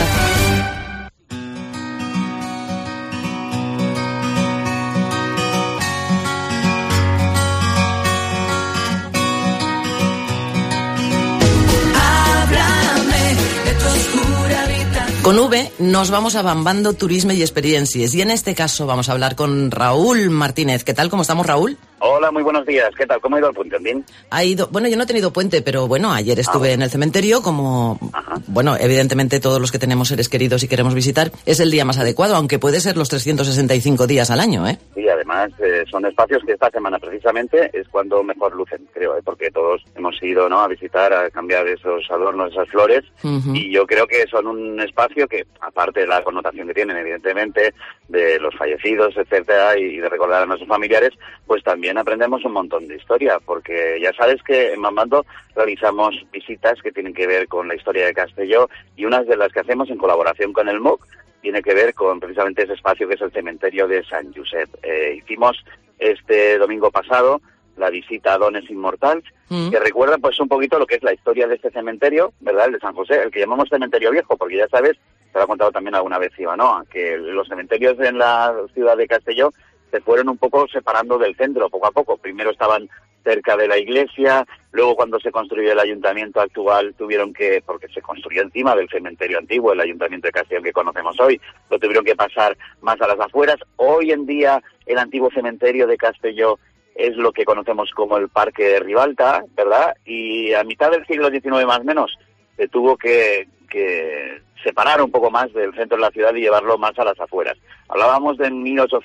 Con V nos vamos a Bambando, Turismo y Experiencias. Y en este caso vamos a hablar con Raúl Martínez. ¿Qué tal? ¿Cómo estamos, Raúl? Hola, muy buenos días. ¿Qué tal? ¿Cómo ha ido el puente? ¿Bien? Bueno, yo no he tenido puente, pero bueno, ayer estuve en el cementerio como... Bueno, evidentemente todos los que tenemos seres queridos y queremos visitar, es el día más adecuado, aunque puede ser los 365 días al año, ¿eh? Sí, además son espacios que esta semana precisamente es cuando mejor lucen, creo, porque todos hemos ido, ¿no?, a visitar, a cambiar esos adornos, esas flores, y yo creo que son un espacio que, aparte de la connotación que tienen, evidentemente, de los fallecidos, etcétera, y de recordar a nuestros familiares, pues también aprendemos un montón de historia, porque ya sabes que en Bambando realizamos visitas que tienen que ver con la historia de Castelló, y unas de las que hacemos en colaboración con el MOC tiene que ver con precisamente ese espacio que es el cementerio de Sant Josep. Hicimos este domingo pasado la visita a Dones Inmortals, que recuerda pues un poquito lo que es la historia de este cementerio, ¿verdad?, el de San José, el que llamamos cementerio viejo, porque ya sabes, te lo he contado también alguna vez, Ivanoa, que los cementerios en la ciudad de Castelló se fueron un poco separando del centro poco a poco. Primero estaban cerca de la iglesia, luego cuando se construyó el ayuntamiento actual tuvieron que, porque se construyó encima del cementerio antiguo, el ayuntamiento de Castellón que conocemos hoy, lo tuvieron que pasar más a las afueras. Hoy en día el antiguo cementerio de Castelló es lo que conocemos como el Parque de Ribalta, ¿verdad? Y a mitad del siglo XIX más o menos se tuvo que separar un poco más del centro de la ciudad y llevarlo más a las afueras. Hablábamos de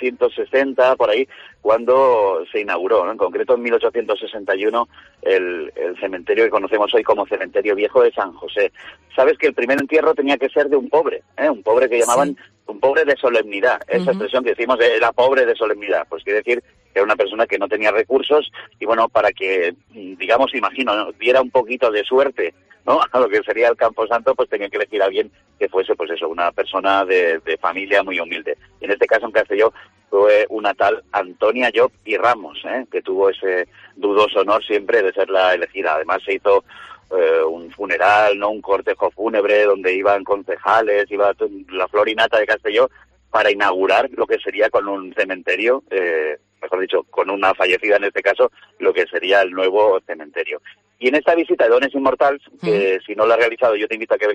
1860, por ahí, cuando se inauguró, ¿no? En concreto en 1861, el cementerio que conocemos hoy como Cementerio Viejo de San José. Sabes que el primer entierro tenía que ser de un pobre que llamaban un pobre de solemnidad. Esa expresión que decimos era pobre de solemnidad, pues quiere decir que era una persona que no tenía recursos y bueno, para que, digamos, imagino, ¿no?, diera un poquito de suerte, ¿no?, a lo que sería el Camposanto, pues tenía que elegir a alguien que fuese, pues eso, una persona de familia muy humilde. Y en este caso en Castelló fue una tal Antonia Llop y Ramos, que tuvo ese dudoso honor siempre de ser la elegida. Además se hizo un funeral, no, un cortejo fúnebre donde iban concejales, iba la florinata de Castelló para inaugurar lo que sería con un cementerio, mejor dicho, con una fallecida en este caso, lo que sería el nuevo cementerio. Y en esta visita de Dones Inmortals, que si no la has realizado yo te invito a que vengas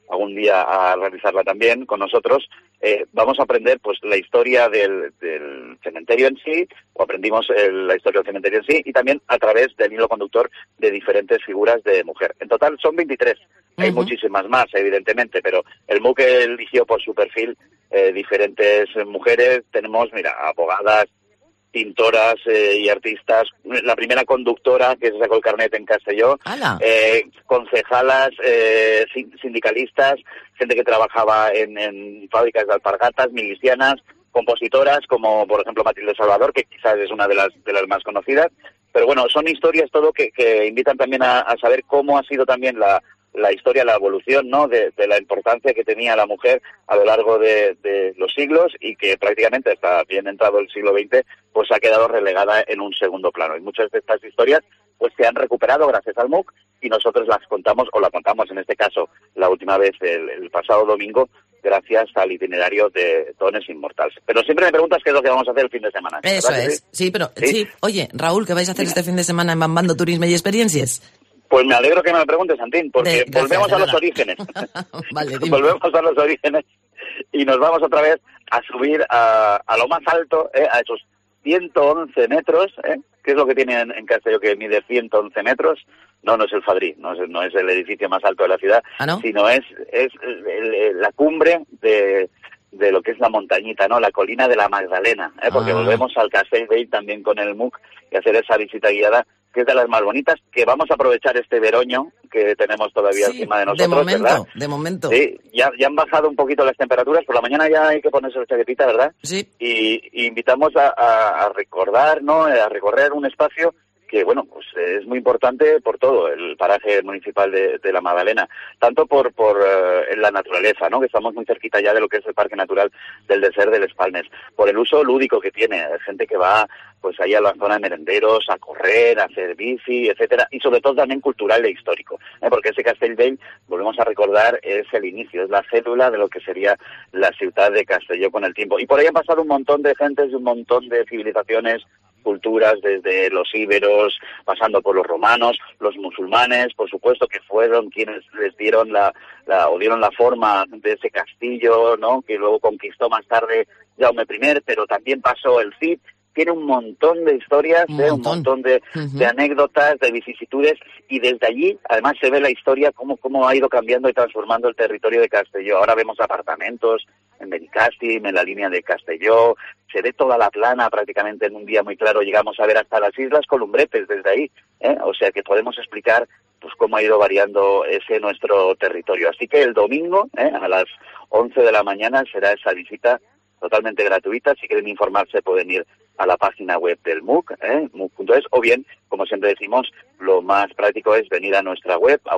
algún día a realizarla también con nosotros, vamos a aprender pues la historia del cementerio en sí, o aprendimos la historia del cementerio en sí, y también a través del hilo conductor de diferentes figuras de mujer. En total son 23. Hay muchísimas más, evidentemente, pero el MOOC eligió por su perfil diferentes mujeres. Tenemos, mira, abogadas, pintoras y artistas, la primera conductora que se sacó el carnet en Castelló, concejalas, sindicalistas, gente que trabajaba en fábricas de alpargatas, milicianas, compositoras como por ejemplo Matilde Salvador, que quizás es una de las más conocidas, pero bueno, son historias todo que invitan también a saber cómo ha sido también la historia, la evolución, ¿no?, de la importancia que tenía la mujer a lo largo de los siglos, y que prácticamente hasta bien entrado el siglo XX pues ha quedado relegada en un segundo plano. Y muchas de estas historias pues se han recuperado gracias al MOOC, y nosotros las contamos, o la contamos en este caso la última vez el pasado domingo, gracias al itinerario de Dones Inmortals. Pero siempre me preguntas qué es lo que vamos a hacer el fin de semana. Eso es, sí, pero sí. Oye, Raúl, ¿qué vais a hacer este fin de semana en Bambando Turismo y Experiencias? Pues me alegro que me lo preguntes, Santín, porque volvemos a los orígenes. Vale, dime. Volvemos a los orígenes y nos vamos otra vez a subir a lo más alto, a esos 111 metros, que es lo que tiene en Castelló, que mide 111 metros. No es el Fadrí, no es el edificio más alto de la ciudad, sino es la cumbre de lo que es la montañita, ¿no? La colina de la Magdalena, porque volvemos al Castellbell también con el MOOC y hacer esa visita guiada, que es de las más bonitas, que vamos a aprovechar este veroño que tenemos todavía encima de nosotros, ¿verdad? De momento. Sí, ya han bajado un poquito las temperaturas, por la mañana ya hay que ponerse la chaquetita, ¿verdad? Sí. Y invitamos a recordar, ¿no?, a recorrer un espacio que, bueno, pues es muy importante por todo, el paraje municipal de la Magdalena, tanto por la naturaleza, ¿no?, que estamos muy cerquita ya de lo que es el Parque Natural del Desert de Les Palmes, por el uso lúdico que tiene, gente que va pues ahí a la zona de merenderos, a correr, a hacer bici, etcétera, y sobre todo también cultural e histórico, porque ese Castellbell, volvemos a recordar, es el inicio, es la célula de lo que sería la ciudad de Castelló con el tiempo. Y por ahí han pasado un montón de gentes y un montón de civilizaciones, culturas, desde los íberos, pasando por los romanos, los musulmanes, por supuesto, que fueron quienes les dieron dieron la forma de ese castillo, ¿no?, que luego conquistó más tarde Jaume I, pero también pasó el Cid. Tiene un montón de historias, un montón de anécdotas, de vicisitudes, y desde allí además se ve la historia, cómo ha ido cambiando y transformando el territorio de Castelló. Ahora vemos apartamentos en Benicàssim, en la línea de Castelló, se ve toda la plana prácticamente en un día muy claro, llegamos a ver hasta las Islas Columbretes desde ahí, o sea que podemos explicar pues cómo ha ido variando ese nuestro territorio. Así que el domingo, a las 11 de la mañana, será esa visita totalmente gratuita. Si quieren informarse pueden ir a la página web del MOOC, MOOC.es, o bien, como siempre decimos, lo más práctico es venir a nuestra web, a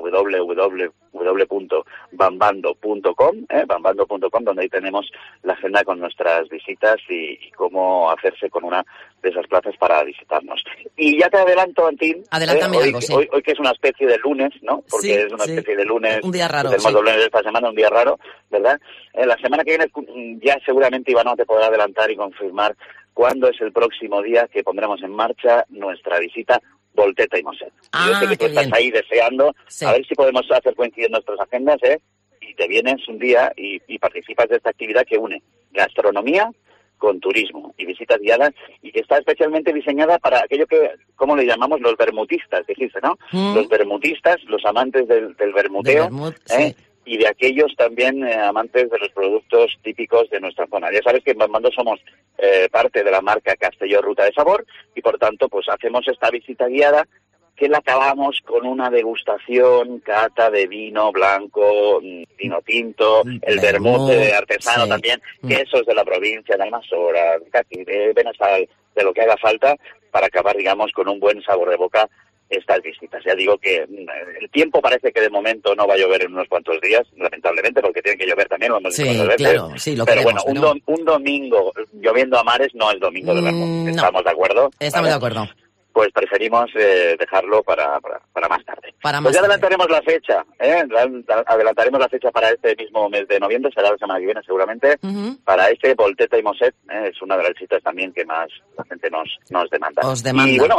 www.bambando.com, bambando.com, donde ahí tenemos la agenda con nuestras visitas y cómo hacerse con una de esas plazas para visitarnos. Y ya te adelanto, Antín, adelántame hoy, algo, sí. hoy que es una especie de lunes, ¿no? Porque sí, es una especie de lunes, un día raro, tenemos lunes de esta semana, un día raro, ¿verdad? La semana que viene ya seguramente Iván te podrá adelantar y confirmar cuándo es el próximo día que pondremos en marcha nuestra visita Volteta y Mosset. Yo sé que tú estás ahí deseando, a ver si podemos hacer coincidir nuestras agendas, y te vienes un día y participas de esta actividad que une gastronomía con turismo y visitas guiadas, y que está especialmente diseñada para aquello que, ¿cómo le llamamos? Los bermutistas, dijiste, ¿no? Los bermutistas, los amantes del bermuteo, y de aquellos también amantes de los productos típicos de nuestra zona. Ya sabes que en Bambando somos parte de la marca Castelló Ruta de Sabor, y por tanto pues hacemos esta visita guiada que la acabamos con una degustación, cata de vino blanco, vino tinto, el vermut artesano también, quesos de la provincia, de Almanzora, de Benassal, de lo que haga falta, para acabar, digamos, con un buen sabor de boca estas visitas. Ya digo que el tiempo parece que de momento no va a llover en unos cuantos días, lamentablemente, porque tiene que llover también, lo hemos dicho muchas veces. Claro, sí, lo pero queremos, bueno, un domingo lloviendo a mares no es domingo de vermut. ¿Estamos de acuerdo? Estamos de acuerdo. Pues preferimos dejarlo para más tarde. Pues ya adelantaremos la fecha, adelantaremos la fecha para este mismo mes de noviembre, será la semana que viene seguramente, para este Volteta y Mosset, es una de las citas también que más la gente nos demanda. Os demanda. Y bueno,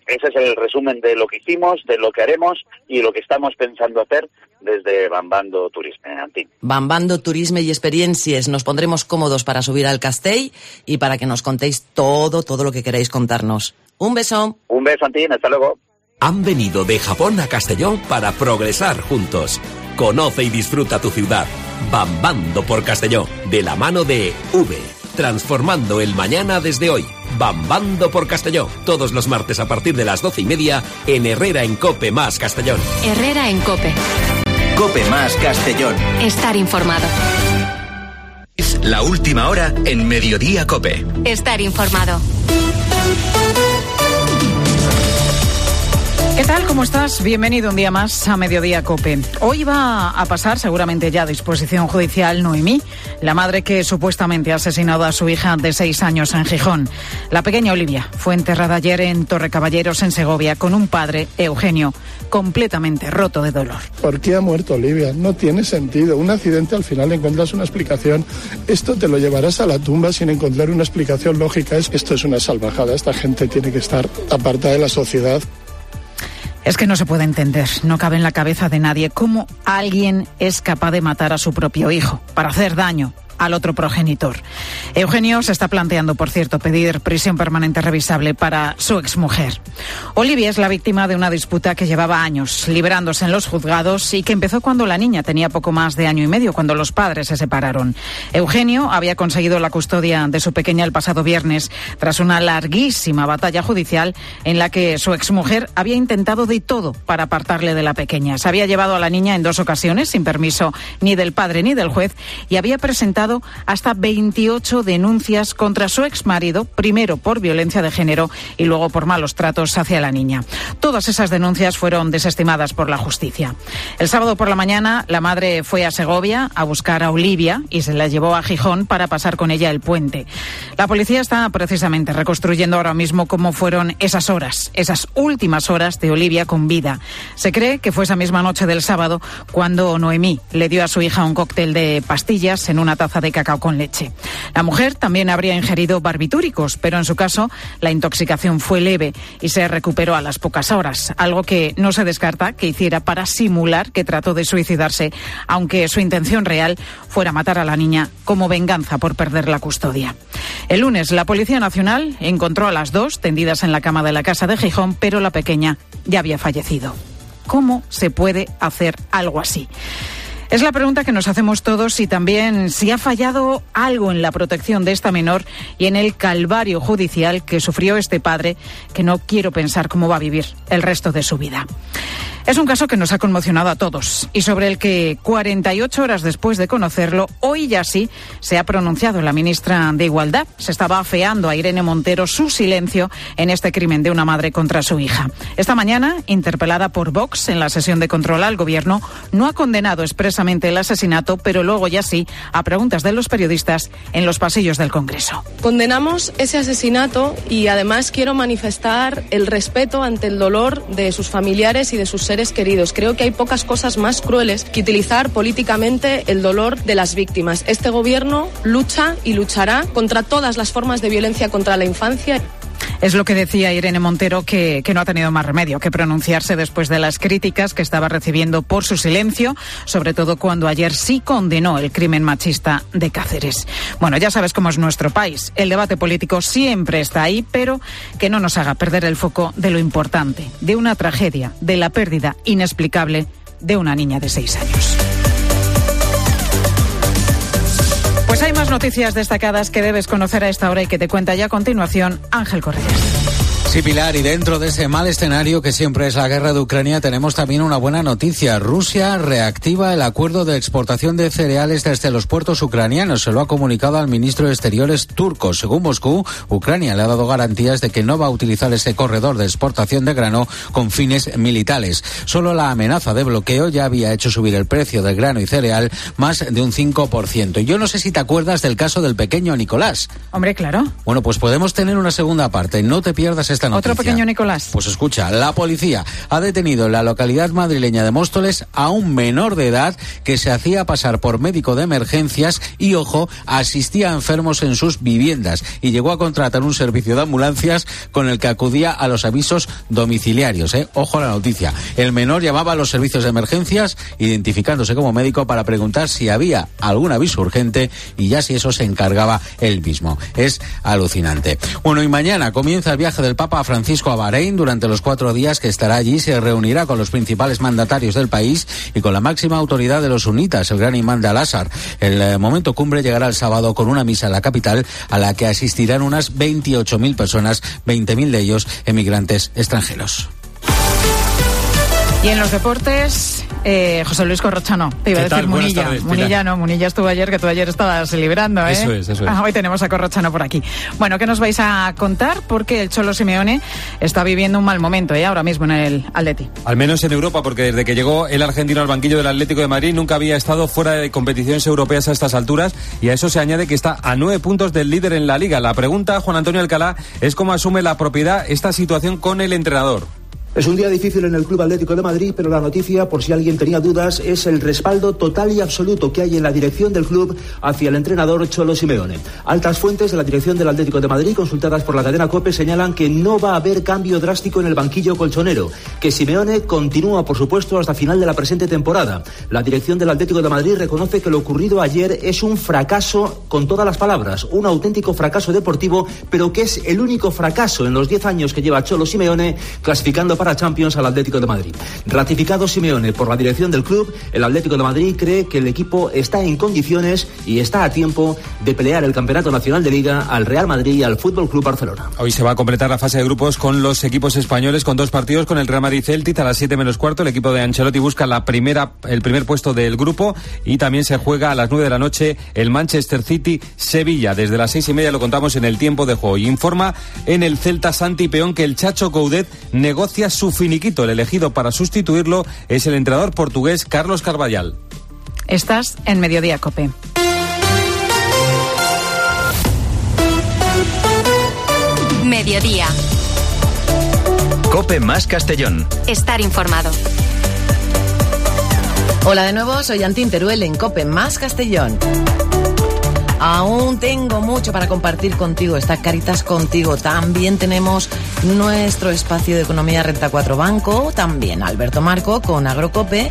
ese es el resumen de lo que hicimos, de lo que haremos y lo que estamos pensando hacer desde Bambando Turisme, Antín. Bambando Turisme y Experiencias. Nos pondremos cómodos para subir al Castell y para que nos contéis todo lo que queráis contarnos. Un beso. Un beso, Antín. Hasta luego. Han venido de Japón a Castellón para progresar juntos. Conoce y disfruta tu ciudad. Bambando por Castellón, de la mano de V. Transformando el mañana desde hoy. Bambando por Castellón. Todos los martes a partir de las 12:30 en Herrera en Cope más Castellón. Herrera en Cope. Cope más Castellón. Estar informado. La última hora en Mediodía Cope. Estar informado. ¿Qué tal? ¿Cómo estás? Bienvenido un día más a Mediodía Cope. Hoy va a pasar seguramente ya a disposición judicial Noemí, la madre que supuestamente ha asesinado a su hija de 6 años en Gijón. La pequeña Olivia fue enterrada ayer en Torrecaballeros, en Segovia, con un padre, Eugenio, completamente roto de dolor. ¿Por qué ha muerto Olivia? No tiene sentido. Un accidente, al final encuentras una explicación. Esto te lo llevarás a la tumba sin encontrar una explicación lógica. Esto es una salvajada. Esta gente tiene que estar apartada de la sociedad. Es que no se puede entender, no cabe en la cabeza de nadie cómo alguien es capaz de matar a su propio hijo para hacer daño al otro progenitor. Eugenio se está planteando, por cierto, pedir prisión permanente revisable para su exmujer. Olivia es la víctima de una disputa que llevaba años librándose en los juzgados y que empezó cuando la niña tenía poco más de 1 año y medio, cuando los padres se separaron. Eugenio había conseguido la custodia de su pequeña el pasado viernes tras una larguísima batalla judicial en la que su exmujer había intentado de todo para apartarle de la pequeña. Se había llevado a la niña en 2 ocasiones sin permiso ni del padre ni del juez y había presentado hasta 28 denuncias contra su exmarido, primero por violencia de género y luego por malos tratos hacia la niña. Todas esas denuncias fueron desestimadas por la justicia. El sábado por la mañana, la madre fue a Segovia a buscar a Olivia y se la llevó a Gijón para pasar con ella el puente. La policía está precisamente reconstruyendo ahora mismo cómo fueron esas horas, esas últimas horas de Olivia con vida. Se cree que fue esa misma noche del sábado cuando Noemí le dio a su hija un cóctel de pastillas en una taza de cacao con leche. La mujer también habría ingerido barbitúricos, pero en su caso la intoxicación fue leve y se recuperó a las pocas horas, algo que no se descarta que hiciera para simular que trató de suicidarse, aunque su intención real fuera matar a la niña como venganza por perder la custodia. El lunes la Policía Nacional encontró a las 2 tendidas en la cama de la casa de Gijón, pero la pequeña ya había fallecido. ¿Cómo se puede hacer algo así? Es la pregunta que nos hacemos todos y también si ha fallado algo en la protección de esta menor y en el calvario judicial que sufrió este padre, que no quiero pensar cómo va a vivir el resto de su vida. Es un caso que nos ha conmocionado a todos y sobre el que 48 horas después de conocerlo, hoy ya sí se ha pronunciado la ministra de Igualdad. Se estaba afeando a Irene Montero su silencio en este crimen de una madre contra su hija. Esta mañana, interpelada por Vox en la sesión de control al Gobierno, no ha condenado expresamente el asesinato, pero luego ya sí, a preguntas de los periodistas en los pasillos del Congreso. Condenamos ese asesinato y además quiero manifestar el respeto ante el dolor de sus familiares y de sus seres queridos. Creo que hay pocas cosas más crueles que utilizar políticamente el dolor de las víctimas. Este Gobierno lucha y luchará contra todas las formas de violencia contra la infancia. Es lo que decía Irene Montero, que no ha tenido más remedio que pronunciarse después de las críticas que estaba recibiendo por su silencio, sobre todo cuando ayer sí condenó el crimen machista de Cáceres. Bueno, ya sabes cómo es nuestro país. El debate político siempre está ahí, pero que no nos haga perder el foco de lo importante, de una tragedia, de la pérdida inexplicable de una niña de 6 años. Pues hay más noticias destacadas que debes conocer a esta hora y que te cuenta ya a continuación Ángel Correas. Sí, Pilar, y dentro de ese mal escenario que siempre es la guerra de Ucrania, tenemos también una buena noticia. Rusia reactiva el acuerdo de exportación de cereales desde los puertos ucranianos. Se lo ha comunicado al ministro de Exteriores turco. Según Moscú, Ucrania le ha dado garantías de que no va a utilizar ese corredor de exportación de grano con fines militares. Solo la amenaza de bloqueo ya había hecho subir el precio del grano y cereal más de un 5%. Y yo no sé si te acuerdas del caso del pequeño Nicolás. Hombre, claro. Bueno, pues podemos tener una segunda parte. No te pierdas esta esta noticia. Otro pequeño Nicolás. Pues escucha, la policía ha detenido en la localidad madrileña de Móstoles a un menor de edad que se hacía pasar por médico de emergencias y, ojo, asistía a enfermos en sus viviendas y llegó a contratar un servicio de ambulancias con el que acudía a los avisos domiciliarios. Ojo a la noticia. El menor llamaba a los servicios de emergencias identificándose como médico para preguntar si había algún aviso urgente y ya si eso se encargaba él mismo. Es alucinante. Bueno, y mañana comienza el viaje del Papa Francisco a Bahrein. Durante los 4 días que estará allí se reunirá con los principales mandatarios del país y con la máxima autoridad de los sunitas, el gran imán de Al-Azhar. El momento cumbre llegará el sábado con una misa en la capital a la que asistirán unas 28.000 personas, 20.000 de ellos emigrantes extranjeros. Y en los deportes, José Luis Corrochano, te iba a decir Munilla. Munilla estuvo ayer, que tú ayer estabas celebrando, ¿eh? Eso es. Hoy tenemos a Corrochano por aquí. Bueno, ¿qué nos vais a contar? Porque el Cholo Simeone está viviendo un mal momento, ahora mismo en el Atleti. Al menos en Europa, porque desde que llegó el argentino al banquillo del Atlético de Madrid nunca había estado fuera de competiciones europeas a estas alturas, y a eso se añade que está a 9 puntos del líder en la Liga. La pregunta, Juan Antonio Alcalá, es cómo asume la propiedad esta situación con el entrenador. Es un día difícil en el Club Atlético de Madrid, pero la noticia, por si alguien tenía dudas, es el respaldo total y absoluto que hay en la dirección del club hacia el entrenador Cholo Simeone. Altas fuentes de la dirección del Atlético de Madrid, consultadas por la cadena COPE, señalan que no va a haber cambio drástico en el banquillo colchonero, que Simeone continúa, por supuesto, hasta final de la presente temporada. La dirección del Atlético de Madrid reconoce que lo ocurrido ayer es un fracaso con todas las palabras, un auténtico fracaso deportivo, pero que es el único fracaso en los 10 años que lleva Cholo Simeone clasificando para Champions al Atlético de Madrid. Ratificado Simeone por la dirección del club, el Atlético de Madrid cree que el equipo está en condiciones y está a tiempo de pelear el Campeonato Nacional de Liga al Real Madrid y al Fútbol Club Barcelona. Hoy se va a completar la fase de grupos con los equipos españoles, con 2 partidos, con el Real Madrid-Celtic a las 7 menos cuarto. El equipo de Ancelotti busca el primer puesto del grupo, y también se juega a las 9 de la noche el Manchester City-Sevilla. Desde las 6:30 lo contamos en el tiempo de juego. Y informa en el Celta Santi Peón que el Chacho Coudet negocia su finiquito. El elegido para sustituirlo es el entrenador portugués Carlos Carvajal. Estás en Mediodía COPE. Mediodía. COPE más Castellón. Estar informado. Hola de nuevo, soy Antín Teruel en COPE más Castellón. Aún tengo mucho para compartir contigo, está Caritas contigo. También tenemos nuestro espacio de economía Renta 4 Banco, también Alberto Marco con Agrocope.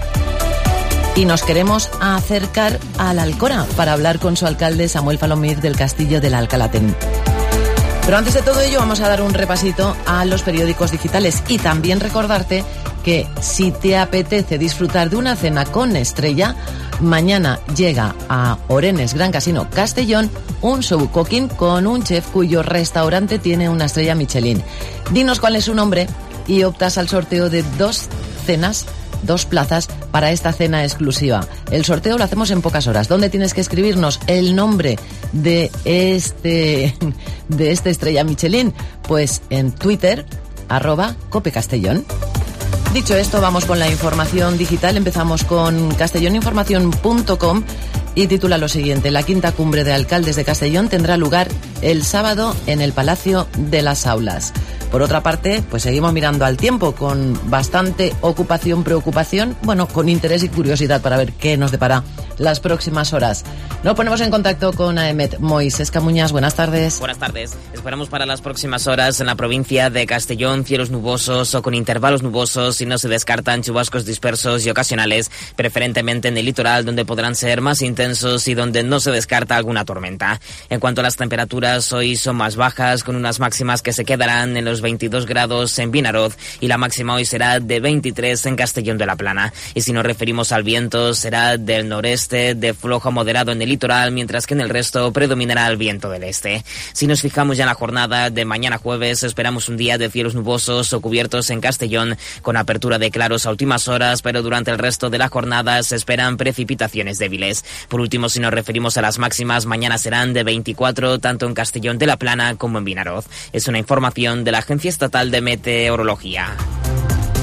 Y nos queremos acercar al Alcora para hablar con su alcalde Samuel Falomir del Castillo del Alcalatén. Pero antes de todo ello vamos a dar un repasito a los periódicos digitales y también recordarte que si te apetece disfrutar de una cena con estrella, mañana llega a Orenes Gran Casino Castellón un show cooking con un chef cuyo restaurante tiene una estrella Michelin. Dinos cuál es su nombre y optas al sorteo de 2 cenas, 2 plazas para esta cena exclusiva. El sorteo lo hacemos en pocas horas. ¿Dónde tienes que escribirnos el nombre de este estrella Michelin? Pues en Twitter, @CopeCastellón. Dicho esto, vamos con la información digital. Empezamos con castelloninformación.com y titula lo siguiente: la 5ª cumbre de alcaldes de Castellón tendrá lugar el sábado en el Palacio de las Aulas. Por otra parte, pues seguimos mirando al tiempo con bastante preocupación, con interés y curiosidad para ver qué nos depara las próximas horas. Nos ponemos en contacto con Aemet Moisés Camuñas. Buenas tardes. Buenas tardes. Esperamos para las próximas horas en la provincia de Castellón cielos nubosos o con intervalos nubosos y no se descartan chubascos dispersos y ocasionales, preferentemente en el litoral, donde podrán ser más intensos y donde no se descarta alguna tormenta. En cuanto a las temperaturas, hoy son más bajas, con unas máximas que se quedarán en los 22 grados en Vinaroz y la máxima hoy será de 23 en Castellón de la Plana. Y si nos referimos al viento, será del noreste, de flojo a moderado en el litoral, mientras que en el resto predominará el viento del este. Si nos fijamos ya en la jornada de mañana jueves, esperamos un día de cielos nubosos o cubiertos en Castellón, con apertura de claros a últimas horas, pero durante el resto de la jornada se esperan precipitaciones débiles. Por último, si nos referimos a las máximas, mañana serán de 24 tanto en Castellón de la Plana como en Vinaroz. Es una información de la Agencia Estatal de Meteorología.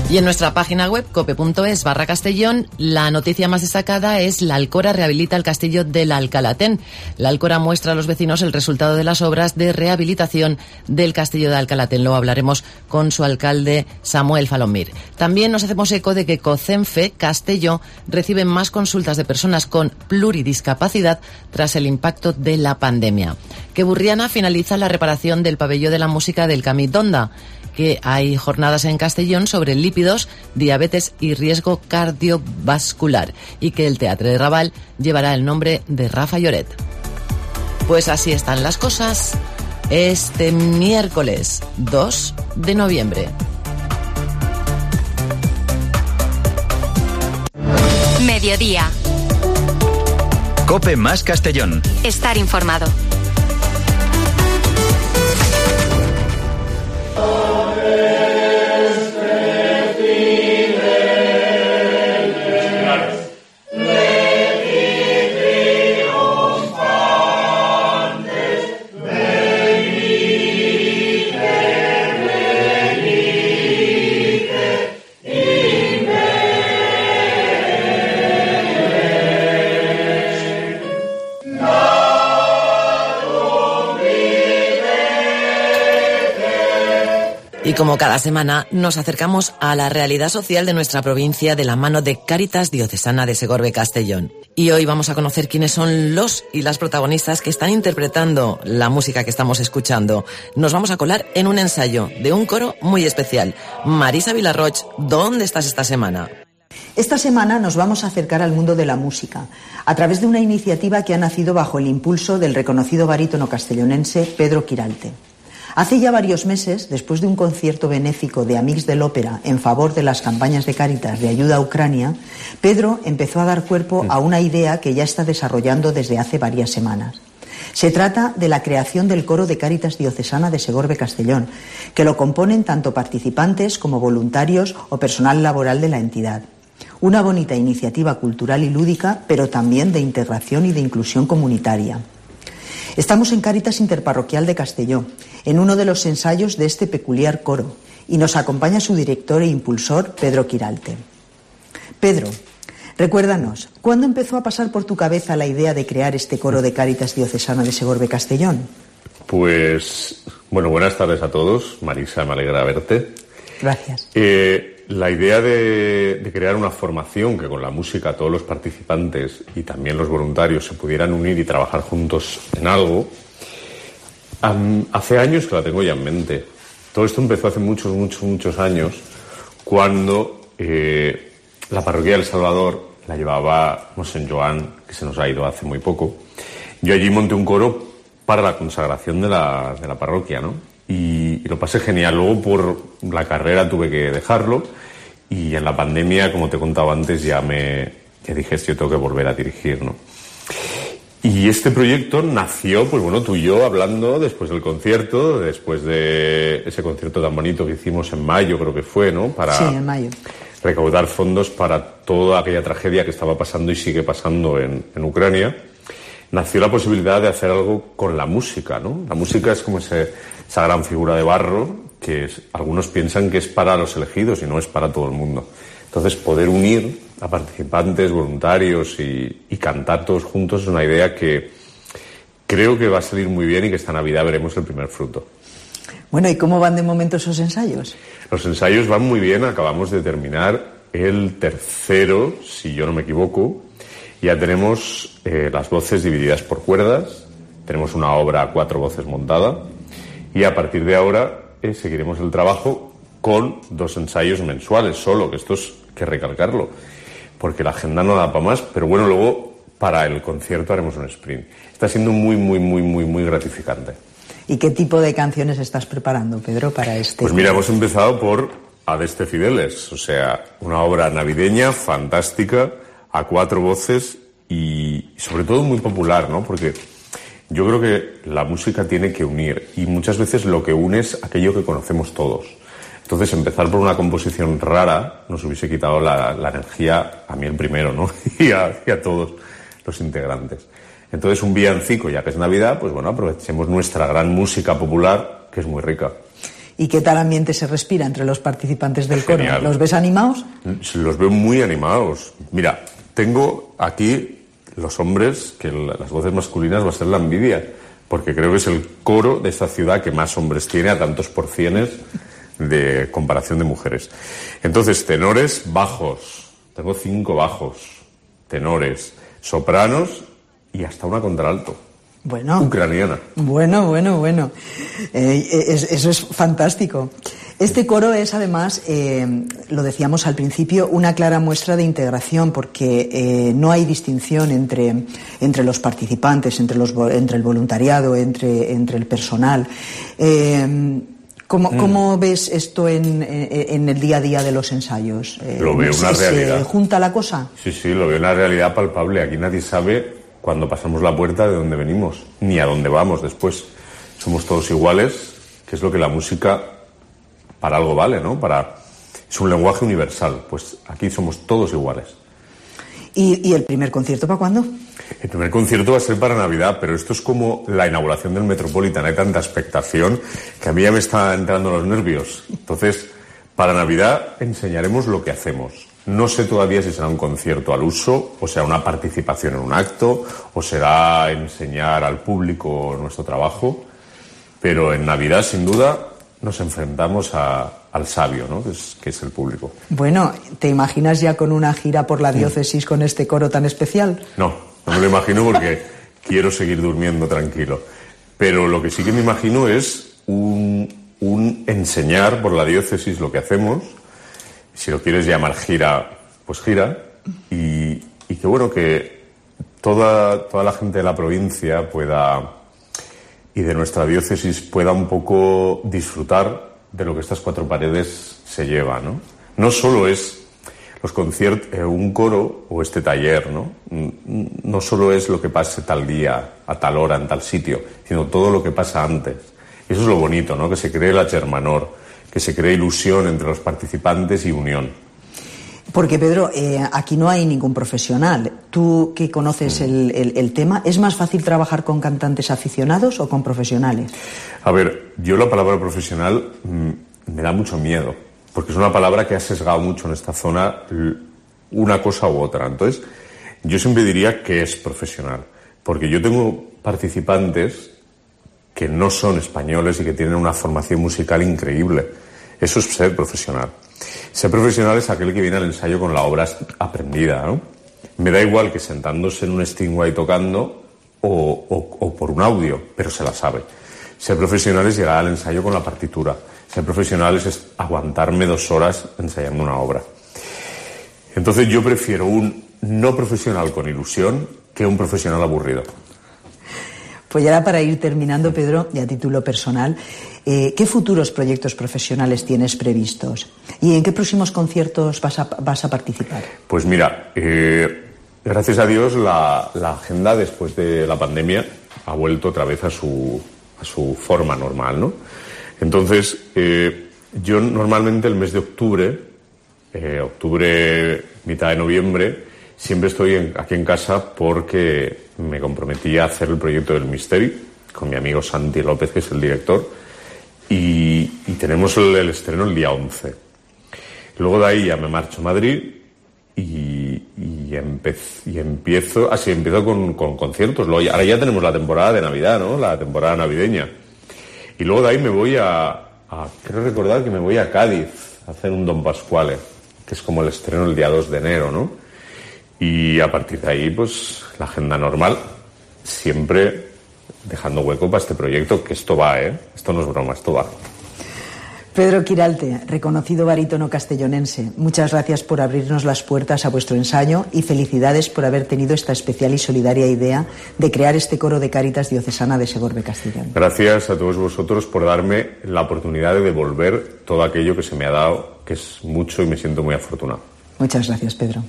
Y en nuestra página web, cope.es/Castellón, la noticia más destacada es la Alcora rehabilita el castillo del Alcalatén. La Alcora muestra a los vecinos el resultado de las obras de rehabilitación del castillo de Alcalatén. Luego hablaremos con su alcalde, Samuel Falomir. También nos hacemos eco de que COCENFE Castelló recibe más consultas de personas con pluridiscapacidad tras el impacto de la pandemia. Que Burriana finaliza la reparación del pabellón de la música del Camí d'Onda. Que hay jornadas en Castellón sobre lípidos, diabetes y riesgo cardiovascular, y que el Teatre de Raval llevará el nombre de Rafa Lloret. Pues así están las cosas este miércoles 2 de noviembre. Mediodía. COPE más Castellón. Estar informado. Y como cada semana, nos acercamos a la realidad social de nuestra provincia de la mano de Cáritas Diocesana de Segorbe-Castellón. Y hoy vamos a conocer quiénes son los y las protagonistas que están interpretando la música que estamos escuchando. Nos vamos a colar en un ensayo de un coro muy especial. Marisa Vilarroch, ¿dónde estás esta semana? Esta semana nos vamos a acercar al mundo de la música, a través de una iniciativa que ha nacido bajo el impulso del reconocido barítono castellonense Pedro Quiralte. Hace ya varios meses, después de un concierto benéfico de Amics de l'Òpera en favor de las campañas de Cáritas de ayuda a Ucrania, Pedro empezó a dar cuerpo a una idea que ya está desarrollando desde hace varias semanas. Se trata de la creación del coro de Cáritas Diocesana de Segorbe-Castellón, que lo componen tanto participantes como voluntarios o personal laboral de la entidad. Una bonita iniciativa cultural y lúdica, pero también de integración y de inclusión comunitaria. Estamos en Cáritas Interparroquial de Castelló, en uno de los ensayos de este peculiar coro, y nos acompaña su director e impulsor, Pedro Quiralte. Pedro, recuérdanos, ¿cuándo empezó a pasar por tu cabeza la idea de crear este coro de Cáritas Diocesana de Segorbe-Castellón? Pues, bueno, buenas tardes a todos. Marisa, me alegra verte. Gracias. La idea de crear una formación que con la música todos los participantes y también los voluntarios se pudieran unir y trabajar juntos en algo, hace años que la tengo ya en mente. Todo esto empezó hace muchos años, cuando la parroquia del Salvador la llevaba Mosén Joan, que se nos ha ido hace muy poco. Yo allí monté un coro para la consagración de la parroquia, ¿no? Y lo pasé genial. Luego por la carrera tuve que dejarlo y en la pandemia, como te he contado antes, ya dije, yo tengo que volver a dirigir, ¿no? Y este proyecto nació, pues bueno, tú y yo hablando después del concierto, después de ese concierto tan bonito que hicimos en mayo, creo que fue, ¿no? Sí, en mayo. Recaudar fondos para toda aquella tragedia que estaba pasando y sigue pasando en Ucrania. Nació la posibilidad de hacer algo con la música, ¿no? La música es como esa gran figura de barro que algunos piensan que es para los elegidos y no es para todo el mundo. Entonces, poder unir a participantes, voluntarios y cantar todos juntos es una idea que creo que va a salir muy bien y que esta Navidad veremos el primer fruto. Bueno, ¿y cómo van de momento esos ensayos? Los ensayos van muy bien, acabamos de terminar el tercero, si yo no me equivoco. Ya tenemos las voces divididas por cuerdas, tenemos una obra a 4 voces montada y a partir de ahora seguiremos el trabajo con 2 ensayos mensuales solo, que esto es que recalcarlo, porque la agenda no da para más, pero bueno, luego para el concierto haremos un sprint. Está siendo muy gratificante. ¿Y qué tipo de canciones estás preparando, Pedro, para este? Pues mira, hemos empezado por Adeste Fideles, o sea, una obra navideña fantástica, a 4 voces y sobre todo muy popular, ¿no? Porque yo creo que la música tiene que unir y muchas veces lo que une es aquello que conocemos todos. Entonces empezar por una composición rara nos hubiese quitado la energía, a mí el primero, ¿no? y a todos los integrantes. Entonces un villancico, ya que es Navidad, pues bueno, aprovechemos nuestra gran música popular, que es muy rica. ¿Y qué tal ambiente se respira entre los participantes del coro? Genial. ¿Los ves animados? Los veo muy animados. Mira, tengo aquí los hombres, que las voces masculinas va a ser la envidia, porque creo que es el coro de esta ciudad que más hombres tiene a tantos porcienes de comparación de mujeres. Entonces, tenores, bajos. Tengo 5 bajos, tenores, sopranos y hasta una contralto. Bueno. Ucraniana. Bueno. Eso es fantástico. Este coro es, además, lo decíamos al principio, una clara muestra de integración, porque no hay distinción entre los participantes, entre el voluntariado, entre el personal. ¿Cómo ves esto en el día a día de los ensayos? Lo veo una realidad. ¿Se junta la cosa? Sí, lo veo una realidad palpable. Aquí nadie sabe cuando pasamos la puerta de dónde venimos, ni a dónde vamos después. Somos todos iguales, que es lo que la música para algo vale, ¿no? Es un lenguaje universal. Pues aquí somos todos iguales. ¿Y el primer concierto para cuándo? El primer concierto va a ser para Navidad, pero esto es como la inauguración del Metropolitan. Hay tanta expectación que a mí ya me está entrando los nervios. Entonces, para Navidad enseñaremos lo que hacemos. No sé todavía si será un concierto al uso, o será una participación en un acto, o será enseñar al público nuestro trabajo, pero en Navidad, sin duda, nos enfrentamos al sabio, ¿no? que es el público. Bueno, ¿te imaginas ya con una gira por la diócesis con este coro tan especial? No me lo imagino porque quiero seguir durmiendo tranquilo. Pero lo que sí que me imagino es un enseñar por la diócesis lo que hacemos. Si lo quieres llamar gira, pues gira. Y que bueno, que toda la gente de la provincia y de nuestra diócesis pueda un poco disfrutar de lo que estas 4 paredes se llevan, ¿no? No solo es los conciertos, un coro o este taller, ¿no? No solo es lo que pase tal día, a tal hora, en tal sitio, sino todo lo que pasa antes. Y eso es lo bonito, ¿no? Que se cree la germanor, que se cree ilusión entre los participantes y unión. Porque, Pedro, aquí no hay ningún profesional. Tú que conoces el tema, ¿es más fácil trabajar con cantantes aficionados o con profesionales? A ver, yo la palabra profesional me da mucho miedo, porque es una palabra que ha sesgado mucho en esta zona una cosa u otra. Entonces, yo siempre diría que es profesional, porque yo tengo participantes que no son españoles y que tienen una formación musical increíble. Eso es ser profesional. Ser profesional es aquel que viene al ensayo con la obra aprendida, ¿no? Me da igual que sentándose en un Stingway tocando o por un audio, pero se la sabe. Ser profesional es llegar al ensayo con la partitura. Ser profesional es aguantarme 2 horas ensayando una obra. Entonces yo prefiero un no profesional con ilusión que un profesional aburrido. Pues ya para ir terminando, Pedro, y a título personal, ¿qué futuros proyectos profesionales tienes previstos? ¿Y en qué próximos conciertos vas a participar? Pues mira, gracias a Dios la agenda después de la pandemia ha vuelto otra vez a su forma normal, ¿no? Entonces, yo normalmente el mes de octubre, mitad de noviembre, siempre estoy aquí en casa porque me comprometí a hacer el proyecto del Misteri con mi amigo Santi López, que es el director, y tenemos el estreno el día 11. Luego de ahí ya me marcho a Madrid y empiezo con conciertos. Ahora ya tenemos la temporada de Navidad, ¿no? La temporada navideña. Y luego de ahí me voy quiero recordar que me voy a Cádiz a hacer un Don Pasquale, que es como el estreno el día 2 de enero, ¿no? Y a partir de ahí, pues, la agenda normal, siempre dejando hueco para este proyecto, que esto va, ¿eh? Esto no es broma, esto va. Pedro Quiralte, reconocido barítono castellonense, muchas gracias por abrirnos las puertas a vuestro ensayo y felicidades por haber tenido esta especial y solidaria idea de crear este coro de Cáritas diocesana de Segorbe Castellón. Gracias a todos vosotros por darme la oportunidad de devolver todo aquello que se me ha dado, que es mucho y me siento muy afortunado. Muchas gracias, Pedro.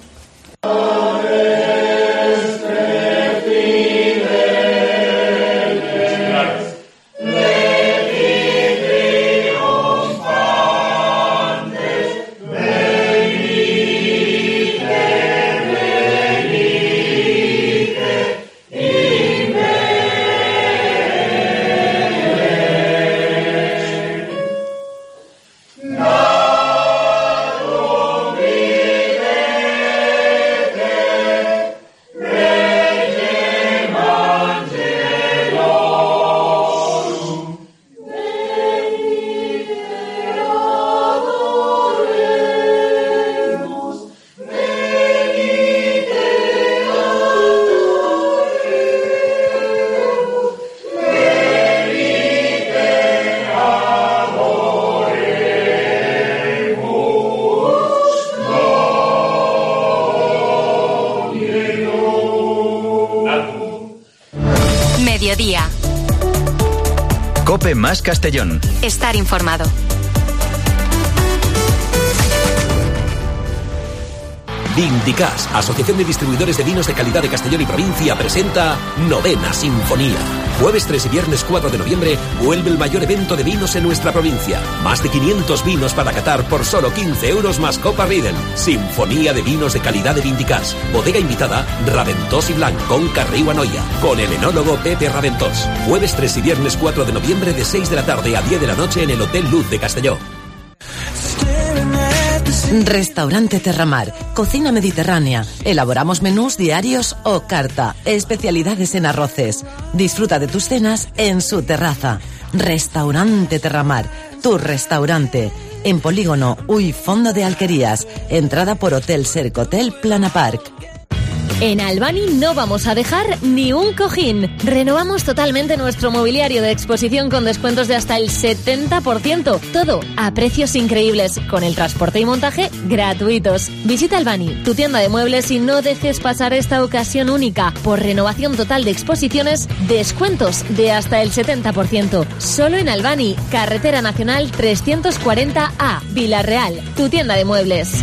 COPE más Castellón. Estar informado. Vindicas, Asociación de Distribuidores de Vinos de Calidad de Castellón y Provincia, presenta Novena Sinfonía. Jueves 3 y viernes 4 de noviembre vuelve el mayor evento de vinos en nuestra provincia. Más de 500 vinos para catar por solo 15 euros más Copa Riedel. Sinfonía de vinos de calidad de Vindicas. Bodega invitada Raventós y Blanc con Carriu Anoia, con el enólogo Pepe Raventós. Jueves 3 y viernes 4 de noviembre de 6 de la tarde a 10 de la noche en el Hotel Luz de Castelló. Restaurante Terramar, cocina mediterránea. Elaboramos menús diarios o carta, especialidades en arroces. Disfruta de tus cenas en su terraza. Restaurante Terramar, tu restaurante. En Polígono Uy Fondo de Alquerías, entrada por Hotel Sercotel Plana Park. En Albany no vamos a dejar ni un cojín. Renovamos totalmente nuestro mobiliario de exposición con descuentos de hasta el 70%. Todo a precios increíbles, con el transporte y montaje gratuitos. Visita Albany, tu tienda de muebles, y no dejes pasar esta ocasión única. Por renovación total de exposiciones, descuentos de hasta el 70%. Solo en Albany, Carretera Nacional 340A, Villarreal, tu tienda de muebles.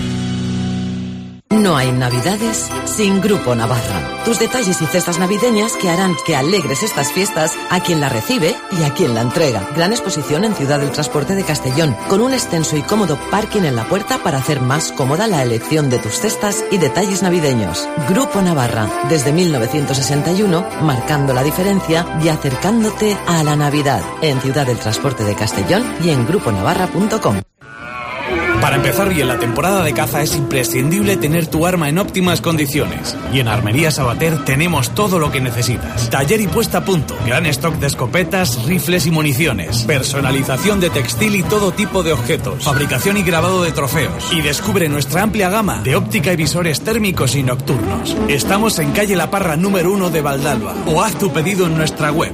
No hay navidades sin Grupo Navarra. Tus detalles y cestas navideñas que harán que alegres estas fiestas a quien la recibe y a quien la entrega. Gran exposición en Ciudad del Transporte de Castellón, con un extenso y cómodo parking en la puerta para hacer más cómoda la elección de tus cestas y detalles navideños. Grupo Navarra, desde 1961, marcando la diferencia y acercándote a la Navidad. En Ciudad del Transporte de Castellón y en gruponavarra.com. Para empezar bien la temporada de caza es imprescindible tener tu arma en óptimas condiciones. Y en Armería Sabater tenemos todo lo que necesitas. Taller y puesta a punto, gran stock de escopetas, rifles y municiones, personalización de textil y todo tipo de objetos, fabricación y grabado de trofeos. Y descubre nuestra amplia gama de óptica y visores térmicos y nocturnos. Estamos en calle La Parra número 1 de Valdalba. O haz tu pedido en nuestra web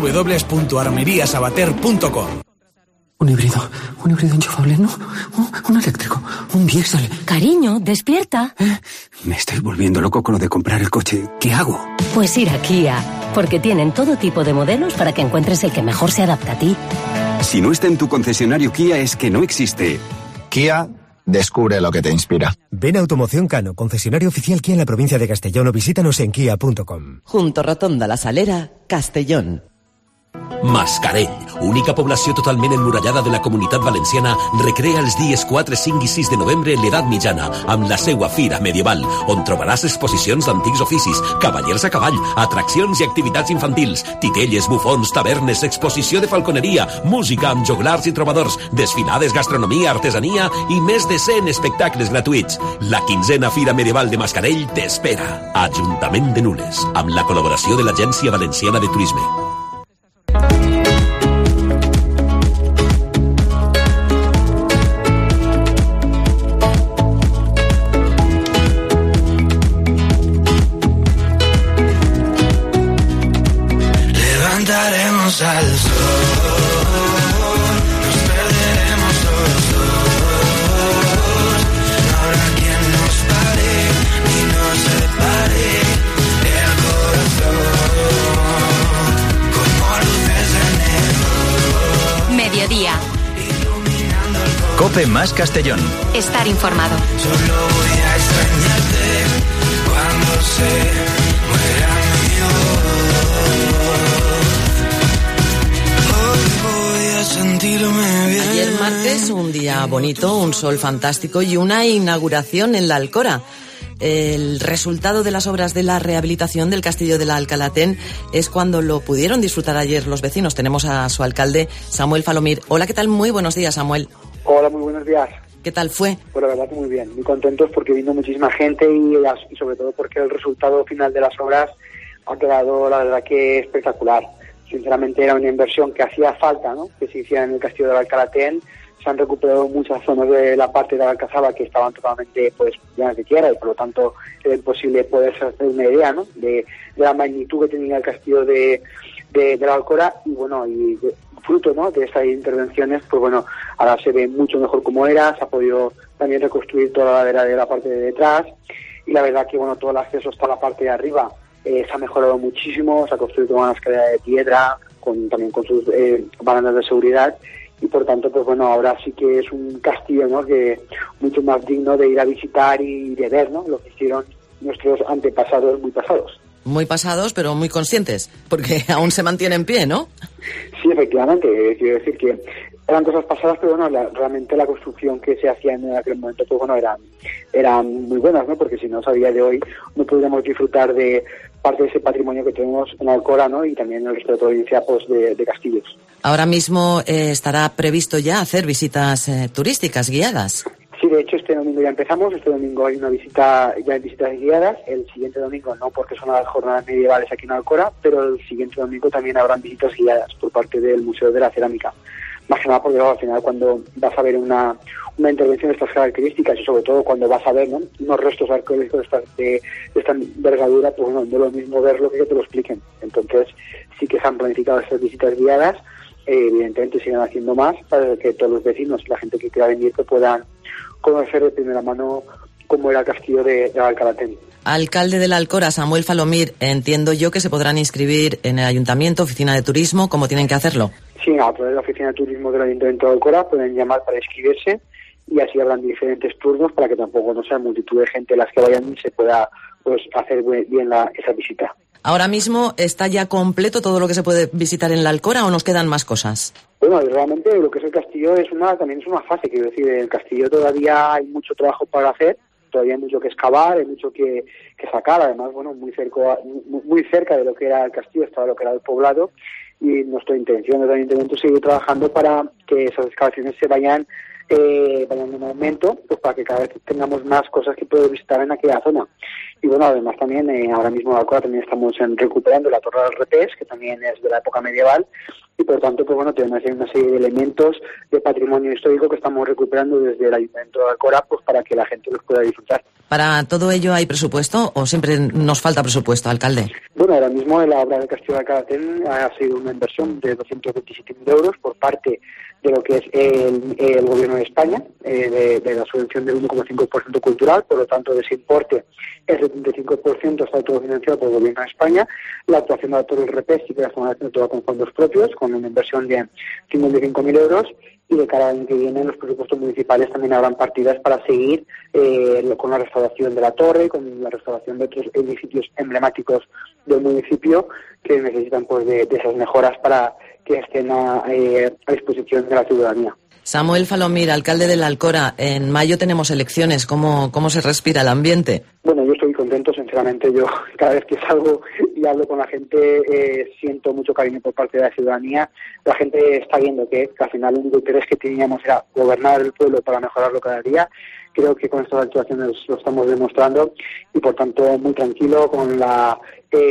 www.armeriasabater.com. Un híbrido enchufable, no, un eléctrico, un diésel. Cariño, despierta. Me estoy volviendo loco con lo de comprar el coche. ¿Qué hago? Pues ir a Kia, porque tienen todo tipo de modelos para que encuentres el que mejor se adapta a ti. Si no está en tu concesionario Kia es que no existe. Kia, descubre lo que te inspira. Ven a Automoción Cano, concesionario oficial Kia en la provincia de Castellón, o visítanos en kia.com. Junto Rotonda La Salera, Castellón. Mascarell, única població totalment emmurallada de la Comunitat Valenciana, recrea els dies 4, 5 i 6 de novembre l'edat mitjana, amb la seua fira medieval, on trobaràs exposicions d'antics oficis, cavallers a cavall, atraccions i activitats infantils, titelles, bufons, tavernes, exposició de falconeria, música amb joglars i trobadors, desfilades, gastronomia, artesania i més de 100 espectacles gratuïts. La 15a Fira Medieval de Mascarell t'espera. Ajuntament de Nules, amb la col·laboració de l'Agència Valenciana de Turisme. Levantaremos al sol, nos perderemos los dos. No habrá quien nos pare ni nos separe el corazón, como luces de neón. Mediodía. COPE más Castellón. Estar informado. Solo voy a extrañarte cuando se muera mi voz. Ayer martes, un día bonito, un sol fantástico y una inauguración en la Alcora. El resultado de las obras de la rehabilitación del castillo de la Alcalatén es cuando lo pudieron disfrutar ayer los vecinos. Tenemos a su alcalde, Samuel Falomir. Hola, ¿qué tal? Muy buenos días, Samuel. Hola, muy buenos días. ¿Qué tal fue? Pues la verdad que muy bien, muy contentos porque vino muchísima gente y sobre todo porque el resultado final de las obras ha quedado, la verdad, que espectacular. Sinceramente era una inversión que hacía falta, ¿no?, que se hiciera en el castillo de la Alcalatén. Se han recuperado muchas zonas de la parte de la Alcazaba que estaban totalmente llenas de tierra y por lo tanto era imposible poderse hacer una idea, ¿no?, de la magnitud que tenía el castillo de la Alcora. Y bueno, fruto, ¿no?, de estas intervenciones, pues bueno, ahora se ve mucho mejor como era. Se ha podido también reconstruir toda la ladera de la parte de detrás y la verdad que bueno, todo el acceso hasta la parte de arriba se ha mejorado muchísimo. Se ha construido una escalera de piedra también con sus barandas de seguridad, y por tanto, pues bueno, ahora sí que es un castillo, ¿no?, que mucho más digno de ir a visitar y de ver, ¿no?, lo que hicieron nuestros antepasados muy pasados. Muy pasados, pero muy conscientes, porque aún se mantiene en pie, ¿no? Sí, efectivamente. Quiero decir que eran cosas pasadas, pero bueno, realmente la construcción que se hacía en aquel momento, pues bueno, eran muy buenas, ¿no? Porque si no, a día de hoy no podríamos disfrutar de parte de ese patrimonio que tenemos en Alcora, ¿no? Y también en el resto de provincia, pues de castillos. Ahora mismo estará previsto ya hacer visitas turísticas guiadas. Sí, de hecho este domingo ya empezamos, este domingo hay una visita, ya hay visitas guiadas, el siguiente domingo no, porque son las jornadas medievales aquí en Alcora, pero el siguiente domingo también habrán visitas guiadas por parte del Museo de la Cerámica. Más que nada porque al final cuando vas a ver una intervención de estas características y sobre todo cuando vas a ver, ¿no?, unos restos arqueológicos de esta envergadura, pues bueno, no es lo mismo verlo que te lo expliquen. Entonces sí que se han planificado estas visitas guiadas, evidentemente siguen haciendo más para que todos los vecinos y la gente que quiera venir que puedan conocer de primera mano cómo era el castillo de Alcalatén. Alcalde de la Alcora, Samuel Falomir, entiendo yo que se podrán inscribir en el Ayuntamiento, Oficina de Turismo, ¿cómo tienen que hacerlo? Sí, a través de la Oficina de Turismo del Ayuntamiento de Alcora pueden llamar para inscribirse y así habrán diferentes turnos para que tampoco no sea multitud de gente las que vayan y se pueda pues hacer bien esa visita. ¿Ahora mismo está ya completo todo lo que se puede visitar en la Alcora o nos quedan más cosas? Bueno, realmente lo que es el castillo también es una fase, quiero decir, en el castillo todavía hay mucho trabajo para hacer, todavía hay mucho que excavar, hay mucho que sacar, además, bueno, muy cerca de lo que era el castillo estaba lo que era el poblado, y nuestra intención del ayuntamiento es seguir trabajando para que esas excavaciones se vayan en aumento, pues para que cada vez tengamos más cosas que poder visitar en aquella zona. Y bueno, además también ahora mismo en Alcora también estamos recuperando la Torre del Repés, que también es de la época medieval, y por tanto, pues bueno, tenemos una serie de elementos de patrimonio histórico que estamos recuperando desde el Ayuntamiento de Alcora, pues para que la gente los pueda disfrutar. ¿Para todo ello hay presupuesto o siempre nos falta presupuesto, alcalde? Bueno, ahora mismo la obra del Castillo de Alcalatén ha sido una inversión de 227.000 euros por parte de lo que es el Gobierno de España, de la subvención del 1,5% cultural, por lo tanto de ese importe el 75% está autofinanciado por el Gobierno de España. La actuación de la Torre del Repés sí que la estamos haciendo toda con fondos propios, con una inversión de 55.000 euros, y de cara al año que viene en los presupuestos municipales también habrán partidas para seguir con la restauración de la torre, con la restauración de otros edificios emblemáticos del municipio que necesitan pues de esas mejoras para que estén a disposición de la ciudadanía. Samuel Falomir, alcalde de la Alcora, en mayo tenemos elecciones. ¿Cómo se respira el ambiente? Bueno, yo estoy contento, sinceramente. Yo cada vez que salgo y hablo con la gente siento mucho cariño por parte de la ciudadanía. La gente está viendo que al final el único interés que teníamos era gobernar el pueblo para mejorarlo cada día. Creo que con estas actuaciones lo estamos demostrando y por tanto muy tranquilo con la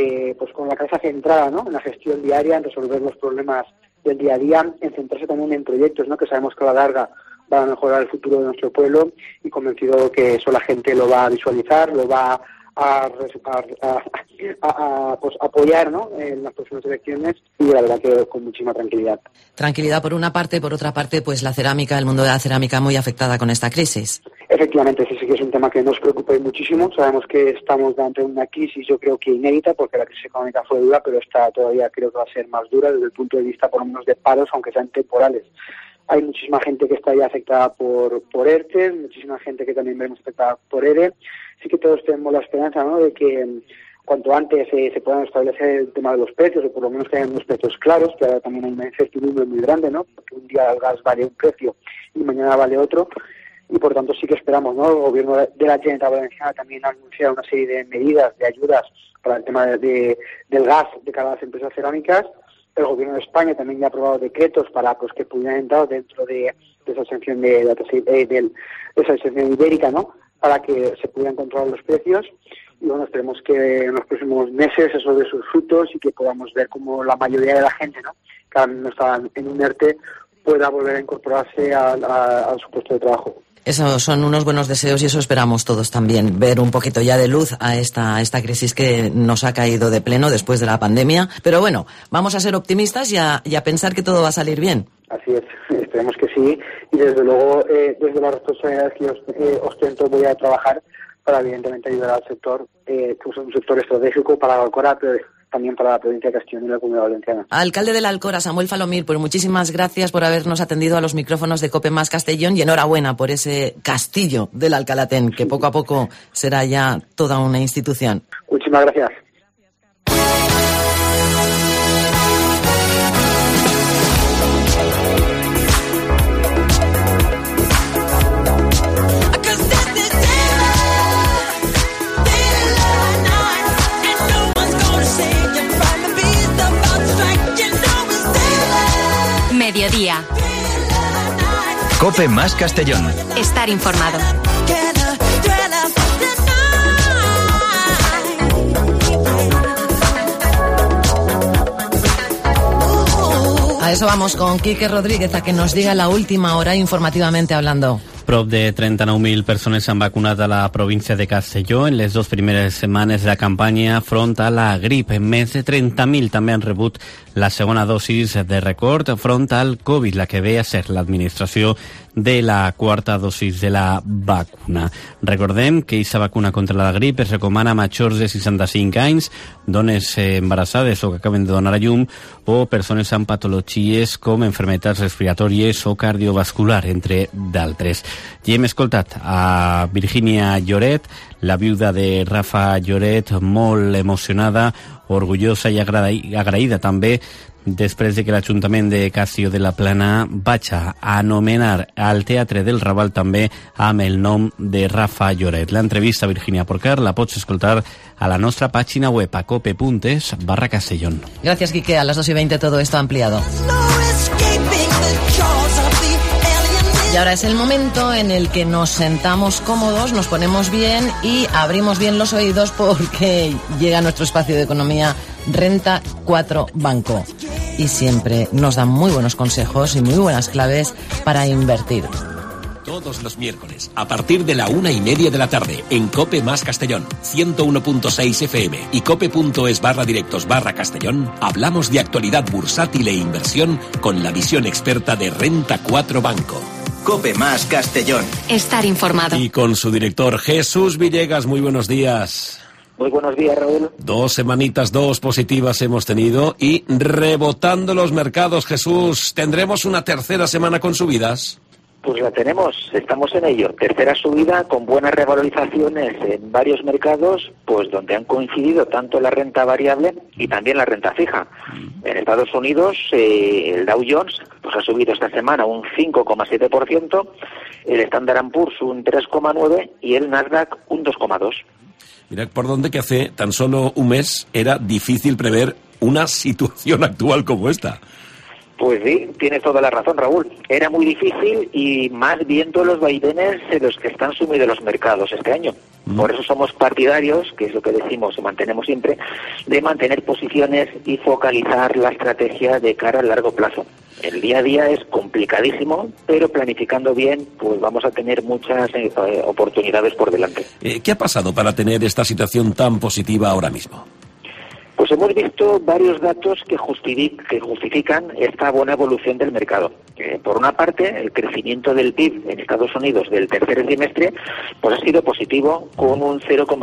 cabeza centrada, ¿no?, en la gestión diaria, en resolver los problemas del día a día, en centrarse también en proyectos, ¿no?, que sabemos que a la larga van a mejorar el futuro de nuestro pueblo, y convencido que eso la gente lo va a visualizar, lo va a apoyar, ¿no?, en las próximas elecciones, y la verdad que con muchísima tranquilidad. Tranquilidad por una parte, por otra parte, pues la cerámica, el mundo de la cerámica muy afectada con esta crisis. Efectivamente, sí que es un tema que nos preocupa muchísimo. Sabemos que estamos ante una crisis, yo creo que inédita, porque la crisis económica fue dura, pero esta todavía creo que va a ser más dura desde el punto de vista, por lo menos, de paros, aunque sean temporales. Hay muchísima gente que está ya afectada por ERTE, muchísima gente que también vemos afectada por ERE. Sí que todos tenemos la esperanza, ¿no?, de que cuanto antes se puedan establecer el tema de los precios, o por lo menos que hayan unos precios claros, que ahora también hay una incertidumbre muy grande, ¿no?, porque un día el gas vale un precio y mañana vale otro. Y por tanto sí que esperamos, ¿no?, el Gobierno de la Generalitat Valenciana también ha anunciado una serie de medidas, de ayudas para el tema del gas de cara a las empresas cerámicas. El Gobierno de España también ya ha aprobado decretos para pues que pudieran entrar dentro de esa exención de esa exención ibérica, ¿no?, para que se pudieran controlar los precios. Y bueno, esperemos que en los próximos meses eso dé sus frutos y que podamos ver cómo la mayoría de la gente, ¿no?, que ahora mismo está en un ERTE, pueda volver a incorporarse a su puesto de trabajo. Esos son unos buenos deseos y eso esperamos todos también, ver un poquito ya de luz a esta crisis que nos ha caído de pleno después de la pandemia. Pero bueno, vamos a ser optimistas y a pensar que todo va a salir bien. Así es, esperemos que sí, y desde luego, desde las responsabilidades que yo ostento, voy a trabajar para evidentemente ayudar al sector, que es un sector estratégico para Alcora, pero también para la provincia de Castellón y la Comunidad Valenciana. Alcalde de la Alcora, Samuel Falomir, pues muchísimas gracias por habernos atendido a los micrófonos de COPE Más Castellón y enhorabuena por ese castillo del Alcalatén, que poco a poco será ya toda una institución. Muchísimas gracias. Mediodía. COPE Más Castellón. Estar informado. A eso vamos con Quique Rodríguez, a que nos diga la última hora informativamente hablando. Prop de 39.000 persones s'han vacunat a la província de Castelló en les 2 primeres setmanes de la campanya front a la grip. Més de 30.000 també han rebut la segona dosis de record front al Covid, la que ve a ser l'administració de la quarta dosis de la vacuna. Recordem que aquesta vacuna contra la grip es recomana a majors de 65 anys, dones embarassades o que acaben de donar a llum o persones amb patologies com enfermetats respiratòries o cardiovascular, entre d'altres. I hem escoltat a Virginia Lloret, la viuda de Rafa Lloret, molt emocionada, orgullosa i agraïda també després de que l'Ajuntament de Castelló de la Plana vagi a anomenar al Teatre del Raval també amb el nom de Rafa Lloret. L'entrevista a Virginia Porcar la pots escoltar a la nostra pàgina web a cope.es/Castellón. Gracias, Quique. A las 2:20 todo esto ampliado. Y ahora es el momento en el que nos sentamos cómodos, nos ponemos bien y abrimos bien los oídos porque llega nuestro espacio de economía Renta 4 Banco. Y siempre nos dan muy buenos consejos y muy buenas claves para invertir. Todos los miércoles, a partir de la 1:30 de la tarde, en COPE Más Castellón, 101.6 FM y cope.es/directos/Castellón, hablamos de actualidad bursátil e inversión con la visión experta de Renta 4 Banco. COPE Más Castellón. Estar informado. Y con su director Jesús Villegas. Muy buenos días. Muy buenos días, Raúl. 2 semanitas, 2 positivas hemos tenido y rebotando los mercados, Jesús. ¿Tendremos una tercera semana con subidas? Pues la tenemos, estamos en ello. Tercera subida con buenas revalorizaciones en varios mercados, pues donde han coincidido tanto la renta variable y también la renta fija. En Estados Unidos, el Dow Jones pues ha subido esta semana un 5,7%, el Standard & Poor's un 3,9% y el Nasdaq un 2,2%. Mirad por dónde que hace tan solo un mes era difícil prever una situación actual como esta. Pues sí, tienes toda la razón, Raúl. Era muy difícil y más viendo los vaivenes en los que están sumidos los mercados este año. Por eso somos partidarios, que es lo que decimos y mantenemos siempre, de mantener posiciones y focalizar la estrategia de cara al largo plazo. El día a día es complicadísimo, pero planificando bien, pues vamos a tener muchas oportunidades por delante. ¿Qué ha pasado para tener esta situación tan positiva ahora mismo? Pues hemos visto varios datos que justifican esta buena evolución del mercado. Por una parte, el crecimiento del PIB en Estados Unidos del tercer trimestre pues ha sido positivo con un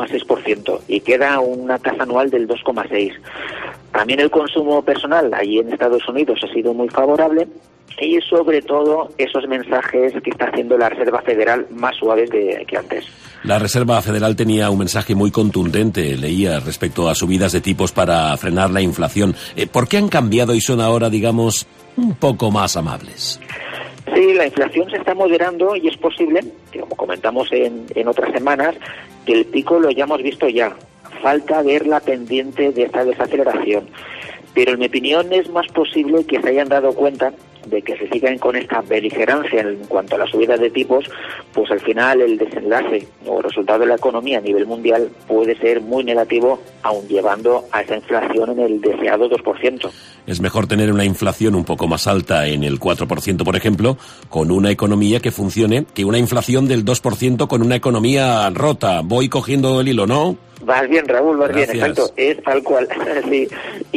0,6% y queda una tasa anual del 2,6%. También el consumo personal allí en Estados Unidos ha sido muy favorable y sobre todo esos mensajes que está haciendo la Reserva Federal más suaves que antes. La Reserva Federal tenía un mensaje muy contundente, leía, respecto a subidas de tipos para frenar la inflación. ¿Por qué han cambiado y son ahora, digamos, un poco más amables? Sí, la inflación se está moderando y es posible, que como comentamos en otras semanas, que el pico lo hayamos visto ya. Falta ver la pendiente de esta desaceleración. Pero en mi opinión es más posible que se hayan dado cuenta de que se sigan con esta beligerancia en cuanto a la subida de tipos, pues al final el desenlace o el resultado de la economía a nivel mundial puede ser muy negativo, aun llevando a esa inflación en el deseado 2%. Es mejor tener una inflación un poco más alta en el 4%, por ejemplo, con una economía que funcione, que una inflación del 2% con una economía rota. Voy cogiendo el hilo, ¿no? Vas bien, Raúl, vas Gracias. bien, exacto, es tal cual. Sí.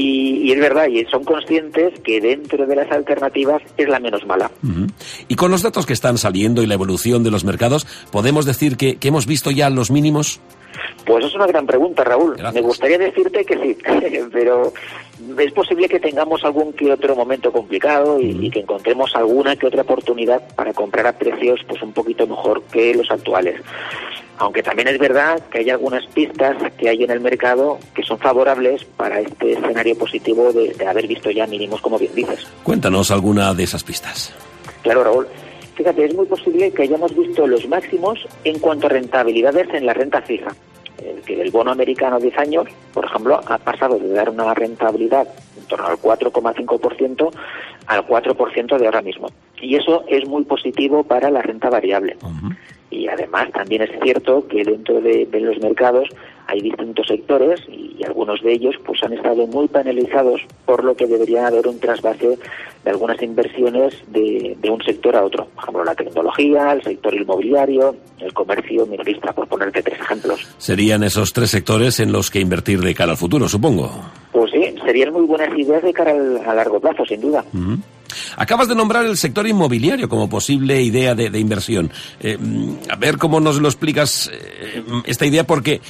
Y es verdad, y son conscientes que dentro de las alternativas es la menos mala. Y con los datos que están saliendo y la evolución de los mercados, ¿podemos decir que hemos visto ya los mínimos? Pues es una gran pregunta, Raúl. Gracias. Me gustaría decirte que sí, pero es posible que tengamos algún que otro momento complicado y que encontremos alguna que otra oportunidad para comprar a precios pues un poquito mejor que los actuales. Aunque también es verdad que hay algunas pistas que hay en el mercado que son favorables para este escenario positivo de haber visto ya mínimos, como bien dices. Cuéntanos alguna de esas pistas. Claro, Raúl. Fíjate, es muy posible que hayamos visto los máximos en cuanto a rentabilidades en la renta fija. Que el bono americano a 10 años, por ejemplo, ha pasado de dar una rentabilidad en torno al 4,5% al 4% de ahora mismo. Y eso es muy positivo para la renta variable. Y además también es cierto que dentro de los mercados hay distintos sectores y algunos de ellos pues han estado muy penalizados, por lo que debería haber un trasvase de algunas inversiones de un sector a otro. Por ejemplo, la tecnología, el sector inmobiliario, el comercio minorista, por ponerte 3 ejemplos. Serían esos 3 sectores en los que invertir de cara al futuro, supongo. Pues sí, serían muy buenas ideas de cara a largo plazo, sin duda. Acabas de nombrar el sector inmobiliario como posible idea de inversión. A ver cómo nos lo explicas esta idea, porque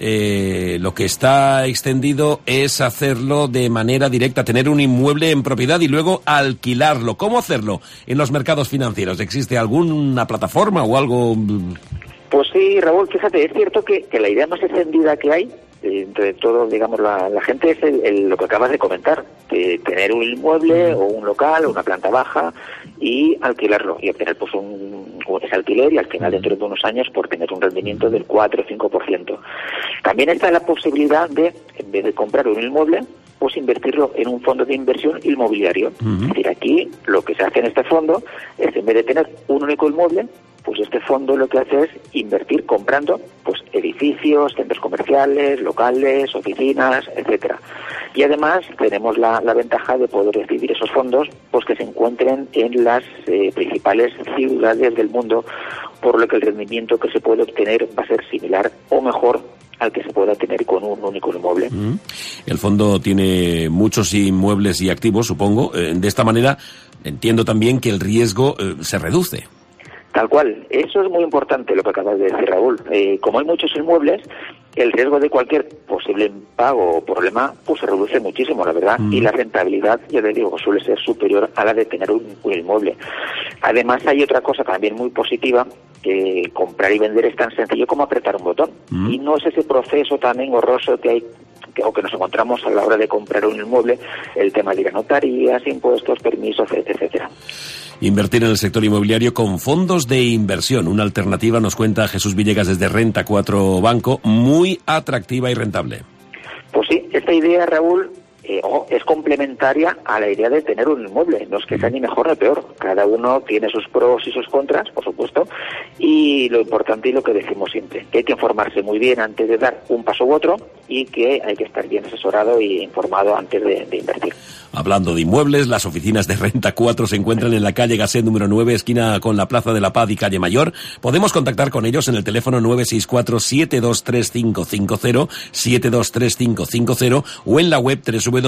lo que está extendido es hacerlo de manera directa, tener un inmueble en propiedad y luego alquilarlo. ¿Cómo hacerlo en los mercados financieros? ¿Existe alguna plataforma o algo? Pues sí, Raúl, fíjate, es cierto que la idea más extendida que hay entre todo, digamos, la gente es lo que acabas de comentar, de tener un inmueble o un local o una planta baja y alquilarlo y obtener pues ese alquiler y al final dentro de unos años por tener un rendimiento del 4 o 5%. También está la posibilidad de, en vez de comprar un inmueble, pues invertirlo en un fondo de inversión inmobiliario. Es decir, aquí lo que se hace en este fondo es, en vez de tener un único inmueble, pues este fondo lo que hace es invertir comprando pues edificios, centros comerciales, locales, oficinas, etcétera. Y además tenemos la ventaja de poder recibir esos fondos pues que se encuentren en las principales ciudades del mundo, por lo que el rendimiento que se puede obtener va a ser similar o mejor al que se pueda tener con un único inmueble. El fondo tiene muchos inmuebles y activos, supongo. De esta manera entiendo también que el riesgo se reduce. Tal cual. Eso es muy importante lo que acabas de decir, Raúl. Como hay muchos inmuebles, el riesgo de cualquier posible impago o problema pues se reduce muchísimo, la verdad, y la rentabilidad, ya te digo, suele ser superior a la de tener un inmueble. Además, hay otra cosa también muy positiva, que comprar y vender es tan sencillo como apretar un botón. Y no es ese proceso tan engorroso que hay o que nos encontramos a la hora de comprar un inmueble, el tema de ir a notarías, impuestos, permisos, etcétera. Invertir en el sector inmobiliario con fondos de inversión, una alternativa, nos cuenta Jesús Villegas desde Renta 4 Banco, muy atractiva y rentable. Pues sí, esta idea, Raúl, es complementaria a la idea de tener un inmueble. No es que sea ni mejor ni peor. Cada uno tiene sus pros y sus contras, por supuesto, y lo importante y lo que decimos siempre, que hay que informarse muy bien antes de dar un paso u otro y que hay que estar bien asesorado y informado antes de invertir. Hablando de inmuebles, las oficinas de Renta 4 se encuentran en la calle Gasset número 9, esquina con la Plaza de la Paz y calle Mayor. Podemos contactar con ellos en el teléfono 964-723550, 723550 o en la web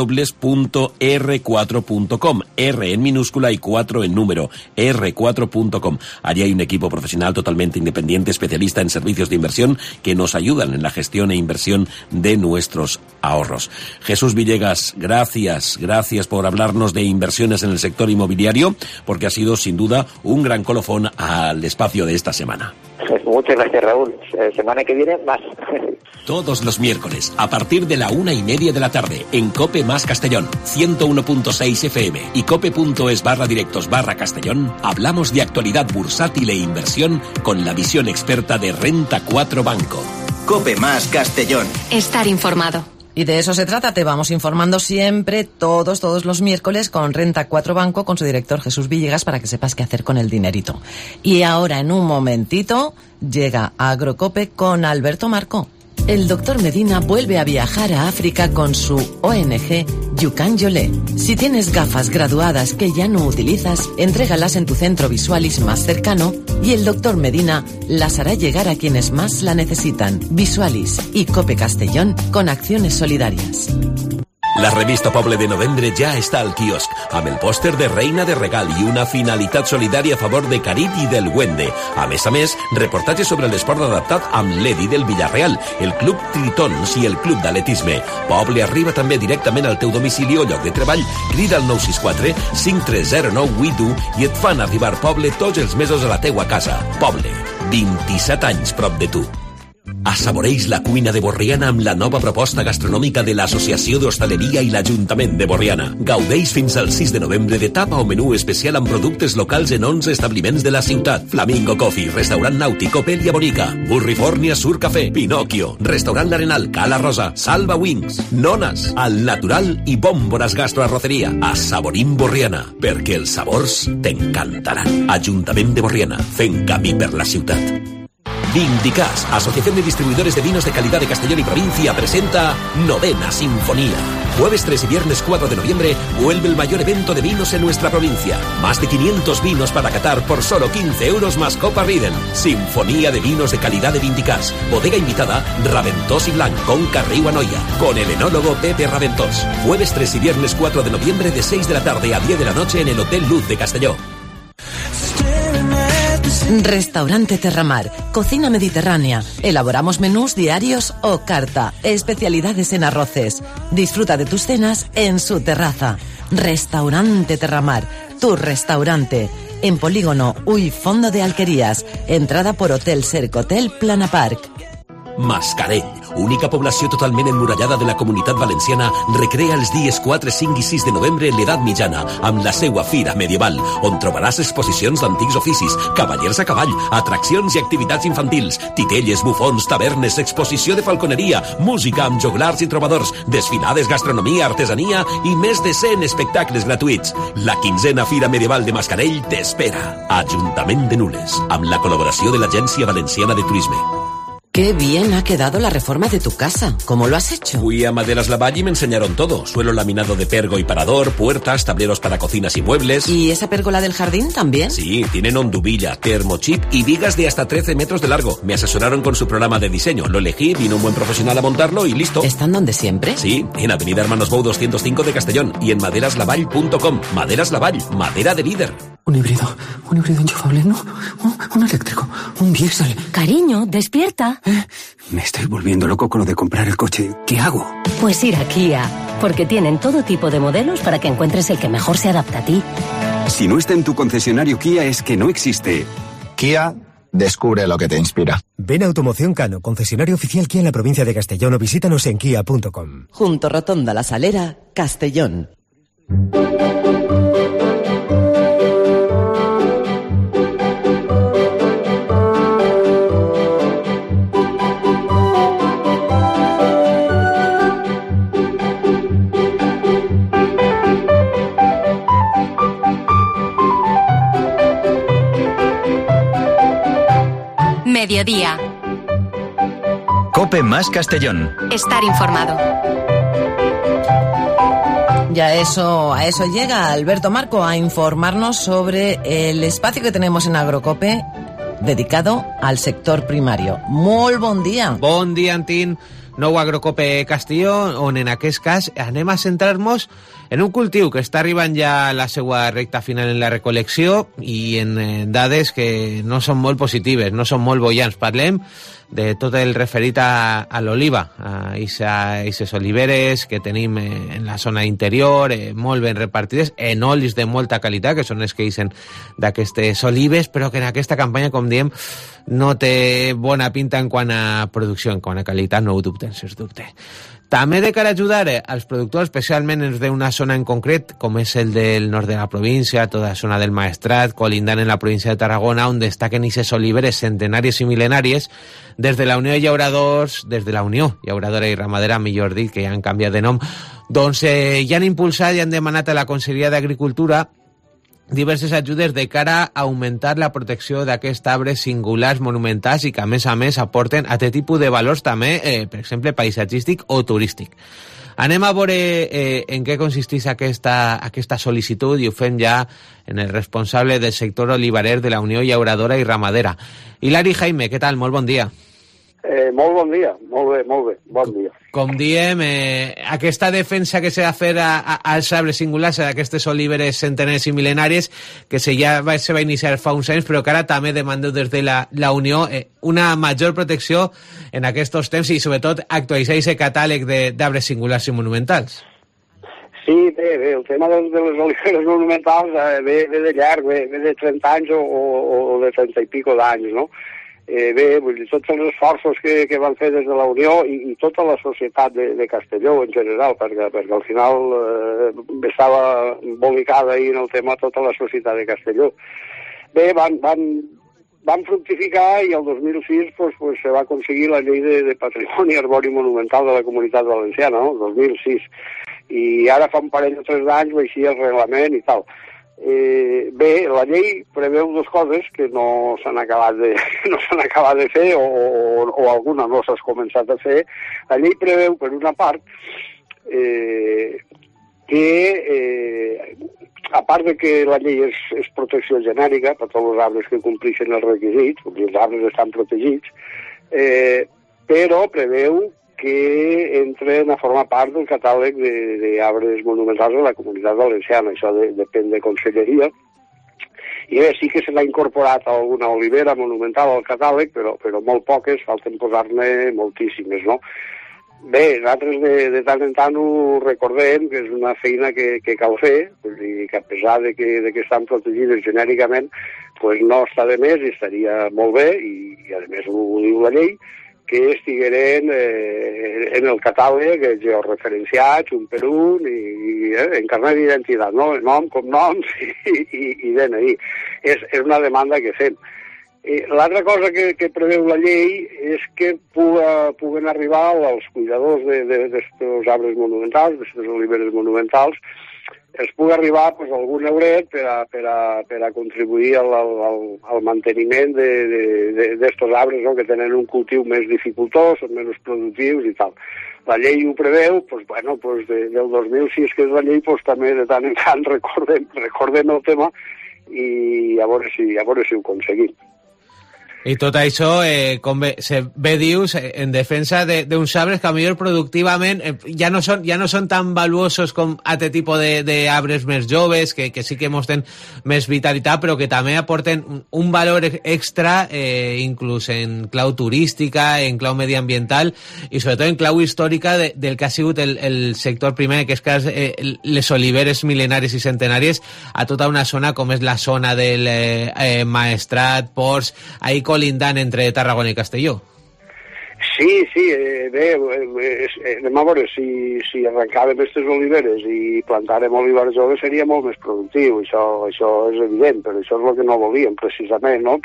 www.r4.com, R en minúscula y 4 en número, r4.com. Allí hay un equipo profesional totalmente independiente, especialista en servicios de inversión que nos ayudan en la gestión e inversión de nuestros ahorros. Jesús Villegas, gracias por hablarnos de inversiones en el sector inmobiliario, porque ha sido sin duda un gran colofón al espacio de esta semana. Muchas gracias, Raúl. Semana que viene más. Todos los miércoles, a partir de la 1:30 de la tarde, en COPE más Castellón, 101.6 FM y cope.es/directos/Castellón, hablamos de actualidad bursátil e inversión con la visión experta de Renta 4 Banco. COPE más Castellón. Estar informado. Y de eso se trata, te vamos informando siempre, todos los miércoles, con Renta 4 Banco, con su director Jesús Villegas, para que sepas qué hacer con el dinerito. Y ahora, en un momentito, llega Agrocope con Alberto Marco. El doctor Medina vuelve a viajar a África con su ONG Yukan Yolé. Si tienes gafas graduadas que ya no utilizas, entrégalas en tu centro Visualis más cercano y el doctor Medina las hará llegar a quienes más la necesitan. Visualis y Cope Castellón con acciones solidarias. La revista Poble de novembre ja està al quiosc, amb el pòster de Reina de Regal i una finalitat solidària a favor de Carit i del Wende. A més, reportatges sobre l'esport adaptat amb l'Edi del Villarreal, el Club Tritons i el Club d'Atletisme. Poble arriba també directament al teu domicili o lloc de treball. Crida al 964 530981 i et fan arribar Poble tots els mesos a la teua casa. Poble, 27 anys prop de tu. Assaboreix la cuina de Borriana amb la nova proposta gastronòmica de l'Associació d'Hostaleria i l'Ajuntament de Borriana. Gaudeix fins al 6 de novembre de tapa o menú especial amb productes locals en 11 establiments de la ciutat. Flamingo Coffee, Restaurant Nàutic, Opelia Bonica, Burrifornia Sur Café, Pinocchio, Restaurant L'Arenal, Cala Rosa, Salva Wings, Nonas, Al Natural i Bòmboras Gastroarroceria. Assaborim Borriana, perquè els sabors t'encantaran. Ajuntament de Borriana, fent camí per la ciutat. Vindicas, Asociación de Distribuidores de Vinos de Calidad de Castellón y Provincia, presenta Novena Sinfonía. Jueves 3 y viernes 4 de noviembre vuelve el mayor evento de vinos en nuestra provincia. Más de 500 vinos para catar por solo 15 euros más Copa Riedel. Sinfonía de vinos de calidad de Vindicas. Bodega invitada Raventós y Blanc con Carriu Anoia, con el enólogo Pepe Raventós. Jueves 3 y viernes 4 de noviembre de 6 de la tarde a 10 de la noche en el Hotel Luz de Castelló. Restaurante Terramar, cocina mediterránea. Elaboramos menús diarios o carta, especialidades en arroces. Disfruta de tus cenas en su terraza. Restaurante Terramar, tu restaurante. En Polígono Uy Fondo de Alquerías. Entrada por Hotel Cercotel Plana Park. Mascarell, única població totalment emmurallada de la Comunitat Valenciana, recrea els dies 4, 5 i 6 de novembre l'edat mitjana, amb la seua fira medieval, on trobaràs exposicions d'antics oficis, cavallers a cavall, atraccions i activitats infantils, titelles, bufons, tavernes, exposició de falconeria, música amb joglars i trobadors, desfilades, gastronomia, artesania i més de 100 espectacles gratuïts. La 15a Fira Medieval de Mascarell t'espera. Ajuntament de Nules, amb la col·laboració de l'Agència Valenciana de Turisme. Qué bien ha quedado la reforma de tu casa. ¿Cómo lo has hecho? Fui a Maderas Lavall y me enseñaron todo. Suelo laminado de pergo y parador, puertas, tableros para cocinas y muebles. ¿Y esa pérgola del jardín también? Sí, tienen onduvilla, termochip y vigas de hasta 13 metros de largo. Me asesoraron con su programa de diseño. Lo elegí, vino un buen profesional a montarlo y listo. ¿Están donde siempre? Sí, en Avenida Hermanos Bou 205 de Castellón y en maderaslavall.com. Maderas Lavall, madera de líder. Un híbrido enchufable, ¿no? Un eléctrico, un diésel. Cariño, despierta. Me estoy volviendo loco con lo de comprar el coche. ¿Qué hago? Pues ir a Kia, porque tienen todo tipo de modelos para que encuentres el que mejor se adapta a ti. Si no está en tu concesionario Kia es que no existe. Kia, descubre lo que te inspira. Ven a Automoción Cano, concesionario oficial Kia en la provincia de Castellón, o visítanos en kia.com. Junto Rotonda La Salera, Castellón. Mediodía. COPE más Castellón. Estar informado. Ya a eso llega Alberto Marco a informarnos sobre el espacio que tenemos en Agrocope dedicado al sector primario. Molt bon dia. Bon dia, Antín. Nou Agrocope Castelló, on en aquest cas anem a centrar-nos en un cultiu que està arribant ja a la seva recta final en la recolecció i en dades que no són molt positives, no són molt boiants. Parlem de tot el referit a l'oliva, a aquestes oliveres que tenim en la zona interior, molt ben repartides, en olis de molta qualitat, que són els que ixen d'aquestes olives, però que en aquesta campanya, com diem, no té bona pinta en quant a producció, en quant a qualitat, no ho dubten, sens dubte. També de cara a ajudar als productors, especialment els d'una zona en concret, com és el del nord de la província, tota la zona del Maestrat, colindant en la província de Tarragona, on destaquen aquestes oliveres centenàries i mil·lenàries, des de la Unió de Llauradors, des de la Unió Llauradora i Ramadera, millor dit, que ja han canviat de nom, doncs ja han impulsat i han demanat a la Conselleria d'Agricultura diverses ajudes de cara a augmentar la protecció d'aquests arbres singulars monumentals i que, a més, aporten aquest tipus de valors també, per exemple, paisatgístic o turístic. Anem a veure en què consisteix aquesta sol·licitud i ho fem ja en el responsable del sector olivarer de la Unió Llauradora i Ramadera. Hilari Jaime, què tal? Molt bon dia. Molt bon dia, molt bé, bon dia. Com diem, aquesta defensa que s'ha de fer als arbres singulars, d'aquestes oliveres centenàries i mil·lenàries, que se va iniciar fa uns anys, però que ara també demandeu des de la Unió una major protecció en aquests temps i sobretot actualitzar aquest catàleg d'arbres singulars i monumentals. Sí, bé, el tema de les oliveres monumentals ve de llarg, ve de 30 anys o de 30 i pico d'anys, no? Bé, vull dir, tots els esforços que van fer des de la Unió i tota la societat de Castelló en general, perquè al final estava embolicada ahí en el tema tota la societat de Castelló. Bé, van fructificar i el 2006 pues, se va aconseguir la llei de patrimoni arbori monumental de la Comunitat Valenciana, no? El 2006. I ara fa un parell o 3 d'anys va eixir el reglament i tal. Bé, la llei preveu dues coses que no s'han acabat de fer o alguna no s'ha començat a fer. La llei preveu, per una part, que a part de que la llei és protecció genèrica per tots els arbres que complixen els requisits, perquè els arbres estan protegits, però preveu que entren a formar part del catàleg d'arbres monumentals de la Comunitat Valenciana. Això depèn de Conselleria. I bé, sí que se n'ha incorporat alguna olivera monumental al catàleg, però molt poques, falten posar-ne moltíssimes, no? Bé, nosaltres de tant en tant ho recordem, que és una feina que cal fer, i que a pesar de que estan protegides genèricament, pues no està de més i estaria molt bé, i a més ho diu la llei, que estigueren en el catàleg georreferenciats, un per un, i en carnet d'identitat, no? Nom, cognoms i DNI. És una demanda que fem. L'altra cosa que preveu la llei és que puguen arribar als cuidadors d'estos arbres monumentals, d'estes oliveres monumentals, es pugui arribar algun euret per a contribuir al manteniment d'estos arbres, no?, que tenen un cultiu més dificultós, són menys productius i tal. La llei ho preveu, del 2006, que és la llei, també de tant en tant recordem el tema i a veure si ho aconseguim. I tot això, com bé dius, en defensa d'uns arbres que potser productivament ja no són tan valuosos com altre tipus d'arbres més joves, que sí que mostren més vitalitat, però que també aporten un valor extra, inclús en clau turística, en clau mediambiental i sobretot en clau històrica del que ha sigut el sector primer, que és les oliveres mil·lenàries i centenàries a tota una zona com és la zona del Maestrat, Ports, ahí colindant entre Tarragona i Castelló. Sí, bé, anem a veure, si arrencàvem aquestes oliveres i plantàrem olivars joves seria molt més productiu, això és evident, però això és el que no volíem, precisament, no?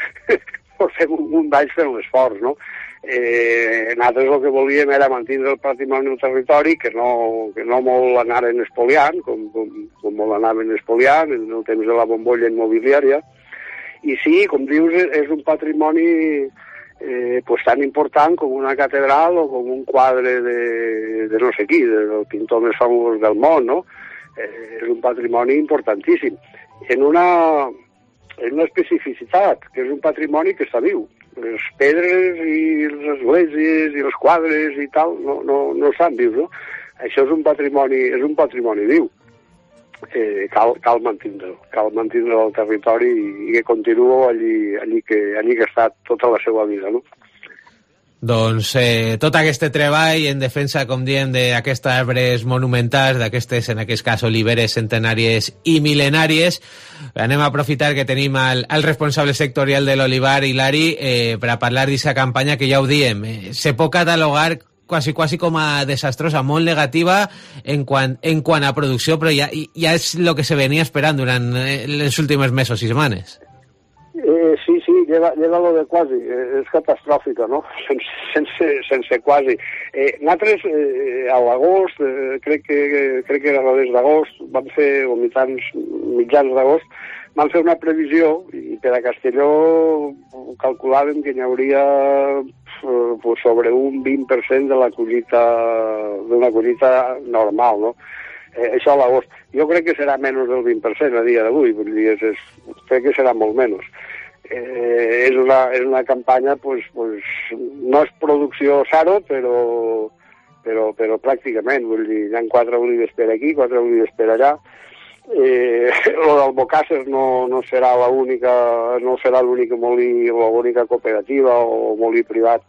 Per fer un baix fent l'esforç, no? Nosaltres el que volíem era mantenir el patrimoni del territori, que no molt anaren espoliant, com molt anaven espoliant en el temps de la bombolla immobiliària. I sí, com dius, és un patrimoni tan important com una catedral o com un quadre de no sé qui, del pintor més famós del món, no? És un patrimoni importantíssim. En una especificitat, que és un patrimoni que està viu. Les pedres i les esglésies i els quadres i tal no estan vius, no? Això és un patrimoni viu. Cal mantindre'l al territori i que continuï allí que ha estat tota la seva vida, no? Doncs tot aquest treball en defensa, com diem, d'aquestes arbres monumentals, d'aquestes, en aquest cas, oliveres centenàries i mil·lenàries. Anem a aprofitar que tenim el responsable sectorial de l'olivar, Hilari, per a parlar d'aquesta campanya que ja ho diem. Se pot catalogar quasi com a desastrosa, molt negativa en quant a producció, però ja és el que se venia esperant durant els últims mesos i setmanes. Sí, lleva lo de quasi, és catastròfica, no? Sense quasi. Nosaltres, a l'agost, crec que era des d'agost, vam fer, o mitjans d'agost, vam fer una previsió, i per a Castelló calculàvem que hi hauria sobre un 20% d'una collita normal, no? Això a l'agost. Jo crec que serà menys del 20% a dia d'avui, vull dir, crec que serà molt menys. és una campanya, pues, no és producció zero, però pràcticament, vull dir, hi ha 4 olives per aquí, 4 olives per allà. Lo d'Albocàsser no serà l'única molí, l'única cooperativa o molí privat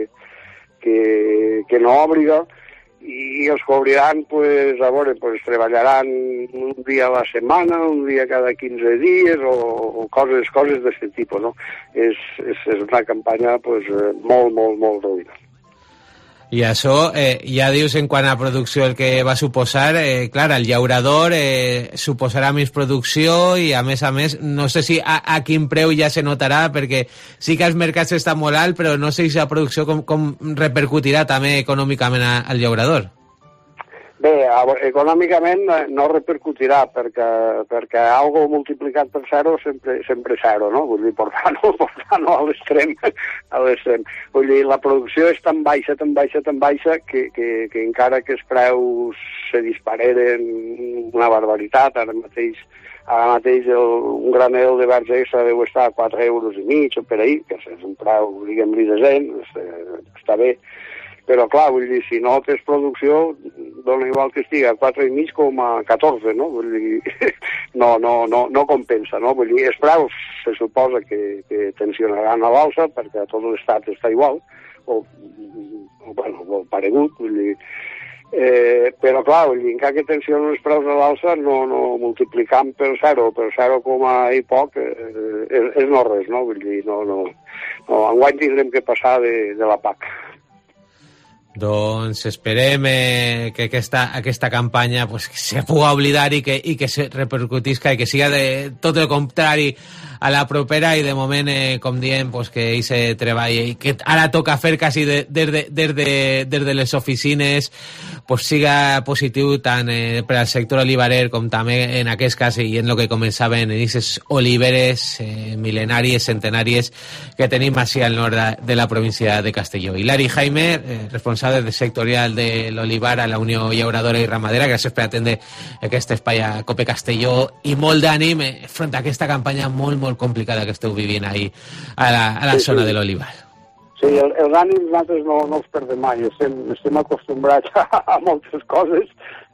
que no obliga, i els que obriran, pues, a veure, pues, treballaran un dia a la setmana, un dia cada 15 dies, o coses d'aquest tipus, no? És una campanya, pues, molt reduïda. I això, ja dius en quant a producció el que va suposar, clar, el llaurador suposarà més producció i a més, no sé si a quin preu ja se notarà, perquè sí que els mercats estan molt alt, però no sé si la producció com repercutirà també econòmicament al llaurador. Bé, econòmicament no repercutirà, perquè algo multiplicat per 0 sempre és 0, no? Vull dir, portant-ho a l'extrem. Vull dir, la producció és tan baixa, que encara que els preus se dispareren una barbaritat, ara mateix un granel de verge extra deu estar a 4,5 euros o per ahí, que és un preu, diguem-li, decent, està bé. Però, clar, vull dir, si no tens producció, dona igual que estigui a 4,5 com a 14, no? Vull dir, no compensa, no? Vull dir, els preus se suposa que tensionaran a l'alça, perquè a tot l'estat està igual, o paregut, vull dir. Però, clar, vull dir, encara que tensionen els preus a l'alça, no multiplicant per 0 i poc, és no res, no? Vull dir, enguany tindrem que passar de la PAC. Doncs esperem que aquesta campanya pues, que se pugui oblidar i que se repercutisca i que siga de tot el contrari a la propera, i de moment, com diem, pues, que hi se treballa i que ara toca fer quasi des de les oficines, pues, siga positiu tant per al sector olivarer com també en aquest cas i en el que començaven en aquestes oliveres mil·lenàries, centenàries que tenim així al nord de la província de Castelló. Hilari Jaime, responsable del sectorial de l'olivar a la Unió Llauradora i Ramadera, gràcies per atendre aquest espai a Cope Castelló i molt d'ànim front a aquesta campanya molt complicada que esteu vivint ahí a la zona de l'olivar. Sí, els ànims nosaltres no els perdem mai, estem acostumbrats a moltes coses,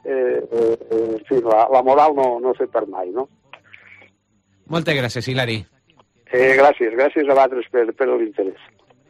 en fi, la moral no se perd mai, no? Moltes gràcies, Hilari. Gràcies a vosaltres per l'interès.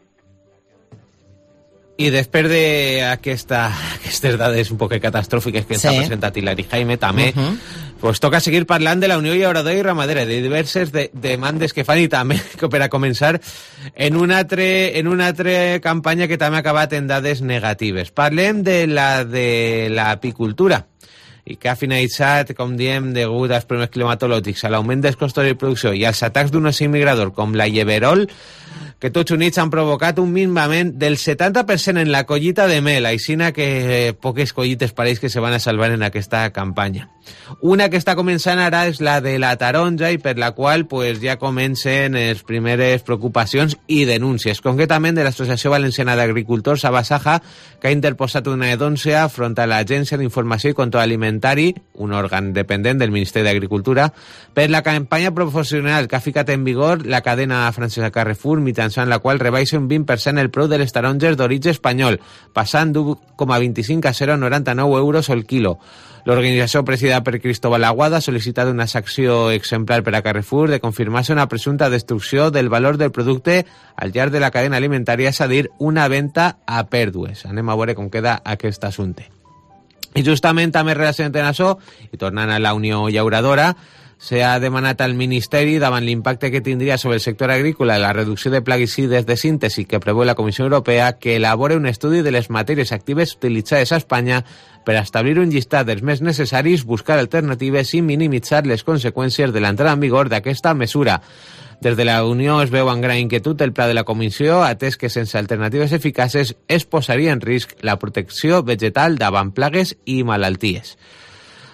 I després d'aquestes dades un poc catàstròfiques que ens ha presentat Hilari Jaime, també pues toca seguir parlant de la Unió Llauradora i Ramadera, de diverses demandes que fan, i també, per a començar, en una altra campanya que també ha acabat en dades negatives. Parlem de l'apicultura, i que ha finalitzat, com diem, degut als problemes climatològics, a l'augment dels costos de producció i als atacs d'un ocell migrador com la lleberol, que tots units han provocat un minvament del 70% en la collita de mel, aixina que poques collites pareix que se van a salvar en aquesta campanya. Una que està començant ara és la de la taronja, i per la qual pues, ja comencen les primeres preocupacions i denúncies, concretament de l'Associació Valenciana d'Agricultors, Abasaja, que ha interposat una denúncia front a l'Agència d'Informació i Control Alimentari, un òrgan dependent del Ministeri d'Agricultura, per la campanya professional que ha ficat en vigor la cadena francesa Carrefour, mitjançant la qual rebaixa un 20% el preu de les taronges d'origen espanyol, passant d'1,25 a 0,99 euros el quilo. L'organització presidida per Cristóbal Aguada ha sol·licitat una sanció exemplar per a Carrefour de confirmar-se una presumpta destrucció del valor del producte al llarg de la cadena alimentària, és a dir, una venda a pèrdues. Anem a veure com queda aquest assumpte. I justament també relacionat amb això, i tornant a la Unió Llauradora, s'ha demanat al Ministeri, davant l'impacte que tindria sobre el sector agrícola la reducció de plaguicides de síntesi que preveu la Comissió Europea, que elabore un estudi de les matèries actives utilitzades a Espanya per establir un llistat dels més necessaris, buscar alternatives i minimitzar les conseqüències de l'entrada en vigor d'aquesta mesura. Des de la Unió es veu amb gran inquietud el pla de la Comissió, atès que sense alternatives eficaces es posaria en risc la protecció vegetal davant plagues i malalties.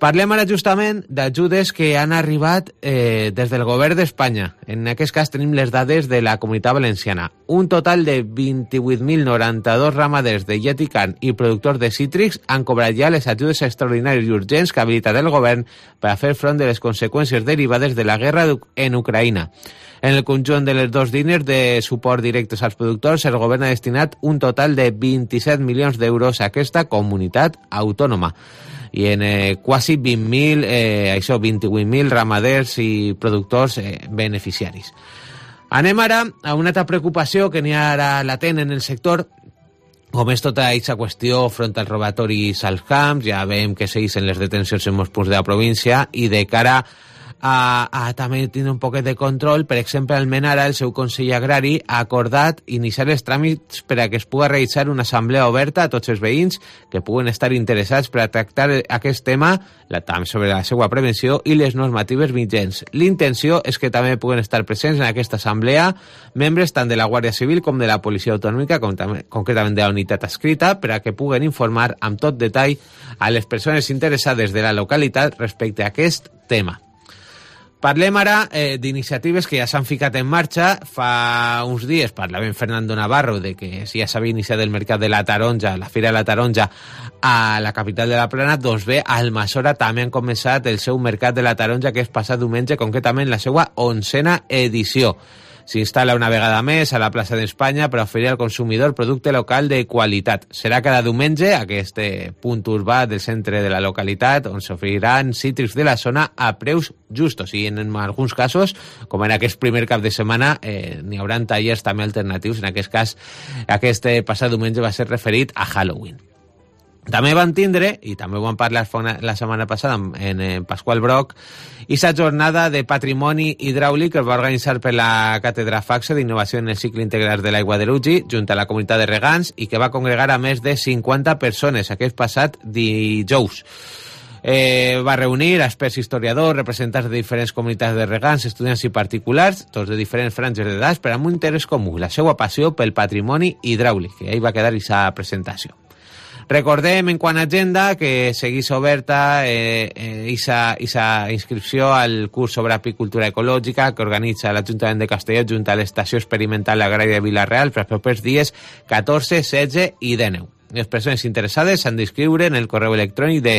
Parlem ara justament d'ajudes que han arribat des del govern d'Espanya. En aquest cas tenim les dades de la Comunitat Valenciana. Un total de 28.092 ramaders de llet i carn i productors de cítrics han cobrat ja les ajudes extraordinàries i urgents que ha habilitat el govern per a fer front de les conseqüències derivades de la guerra en Ucraïna. En el conjunt de les dos línies de suport directes als productors, el govern ha destinat un total de 27 milions d'euros a aquesta comunitat autònoma. I en quasi 28.000 ramaders i productors beneficiaris. Anem ara a una altra preocupació que n'hi ha ara latent en el sector, com és tota aquesta qüestió front als robatoris als camps. Ja veiem que segueixen les detencions en molts punts de la província i de cara a també tenir un poquet de control. Per exemple, Almenara, el seu Consell Agrari, ha acordat iniciar els tràmits per a que es pugui realitzar una assemblea oberta a tots els veïns que puguen estar interessats per a tractar aquest tema sobre la seva prevenció i les normatives vigents. L'intenció és que també puguen estar presents en aquesta assemblea membres tant de la Guàrdia Civil com de la Policia Autonòmica, concretament de la unitat adscrita, per a que puguen informar amb tot detall a les persones interessades de la localitat respecte a aquest tema. Parlem ara d'iniciatives que ja s'han ficat en marxa. Fa uns dies parlava en Fernando Navarro de que ja s'havia iniciat el mercat de la taronja, la Fira de la Taronja, a la capital de la Plana. Doncs bé, a Almassora també han començat el seu mercat de la taronja, que és passat diumenge, concretament la seva 11a edició. S'instal·la una vegada més a la plaça d'Espanya per oferir al consumidor producte local de qualitat. Serà cada diumenge a aquest punt urbà del centre de la localitat on s'oferiran cítrics de la zona a preus justos i en alguns casos, com en aquest primer cap de setmana, n'hi haurà tallers també alternatius. En aquest cas, aquest passat diumenge va ser referit a Halloween. També van tindre, i també ho vam parlar la setmana passada en Pasqual Broc, aquesta jornada de patrimoni hidràulic que es va organitzar per la Càtedra FACSE d'Innovació en el Cicle Integral de l'Aigua de l'Ugi, junt a la comunitat de regants, i que va congregar a més de 50 persones aquest passat dijous. Va reunir experts historiadors, representants de diferents comunitats de regants, estudiants i particulars, tots de diferents franges d'edats, però amb un interès comú, la seva passió pel patrimoni hidràulic, que ahí va quedar aquesta presentació. Recordem, en quant a agenda, que seguís oberta aquesta inscripció al curs sobre apicultura ecològica que organitza l'Ajuntament de Castelló junt a l'Estació Experimental Agrària de Vila-real per als propers dies 14, 16 i 19. Les persones interessades s'han d'inscriure en el correu electrònic de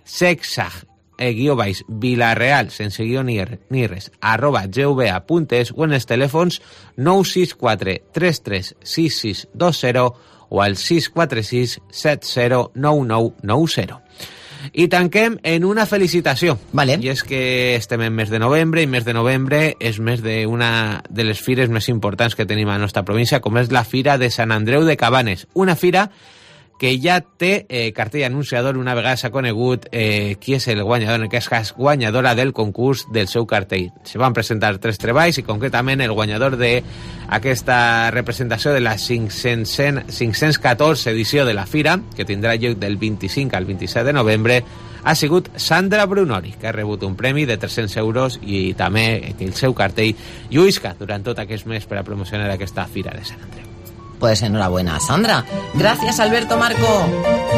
sexag_vilareal, sense guió ni res, @gva.es o en els telèfons 964 33 6620 o al 646 709990. I tanquem en una felicitació. Vale. I és que estem en mes de novembre, i mes de novembre és mes d'una de les fires més importants que tenim a la nostra província, com és la Fira de Sant Andreu de Cabanes. Una fira que ja té cartell anunciador. Una vegada s'ha conegut qui és el guanyador, en aquest cas guanyadora del concurs del seu cartell. Se van presentar 3 treballs i concretament el guanyador d'aquesta representació de la 514 edició de la Fira, que tindrà lloc del 25 al 27 de novembre, ha sigut Sandra Brunori, que ha rebut un premi de 300 euros i també el seu cartell lluïsca durant tot aquest mes per a promocionar aquesta Fira de Sant Andreu. Pues enhorabuena, Sandra. Gracias, Alberto Marco.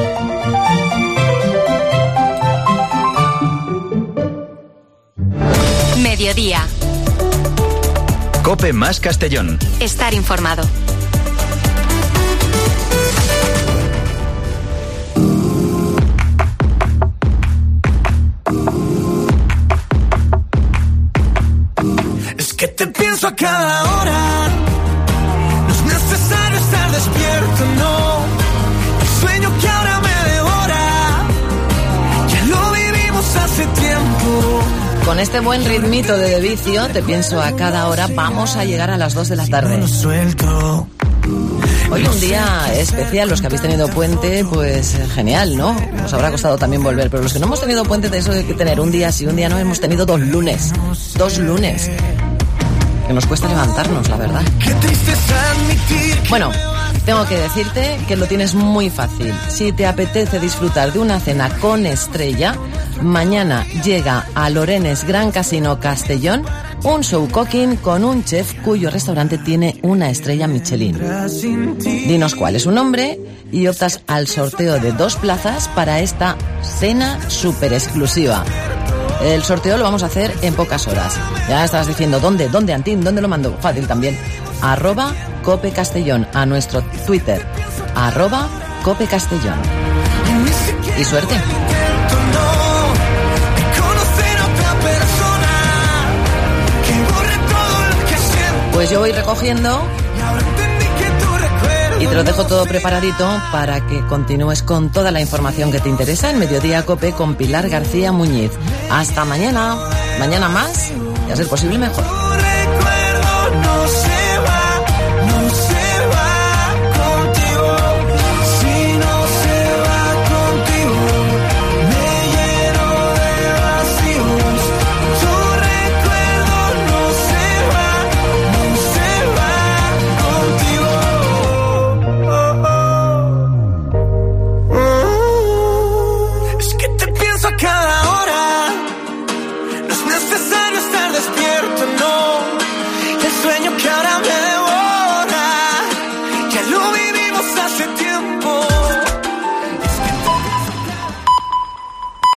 Mediodía. COPE más Castellón. Estar informado. Es que te pienso a cada hora. No es necesario estar despierto, no. El sueño que ahora me devora, ya lo vivimos hace tiempo. Con este buen ritmito de vicio, te pienso a cada hora, vamos a llegar a las 2 de la tarde. Hoy un día especial, los que habéis tenido puente, pues genial, ¿no? Os habrá costado también volver, pero los que no hemos tenido puente, de eso hay que tener un día sí, un día no, hemos tenido 2 lunes. 2 lunes. Que nos cuesta levantarnos, la verdad. Bueno, tengo que decirte que lo tienes muy fácil. Si te apetece disfrutar de una cena con estrella, mañana llega a Lorenes Gran Casino Castellón un show cooking con un chef cuyo restaurante tiene una estrella Michelin. Dinos cuál es su nombre y optas al sorteo de 2 plazas para esta cena súper exclusiva. El sorteo lo vamos a hacer en pocas horas. Ya estabas diciendo, ¿dónde, Antín? ¿Dónde lo mando? Fácil también. @CopeCastellón, a nuestro Twitter. @CopeCastellón. Y suerte. Pues yo voy recogiendo y te lo dejo todo preparadito para que continúes con toda la información que te interesa en Mediodía Cope con Pilar García Muñiz. Hasta mañana. Mañana más y a ser posible mejor.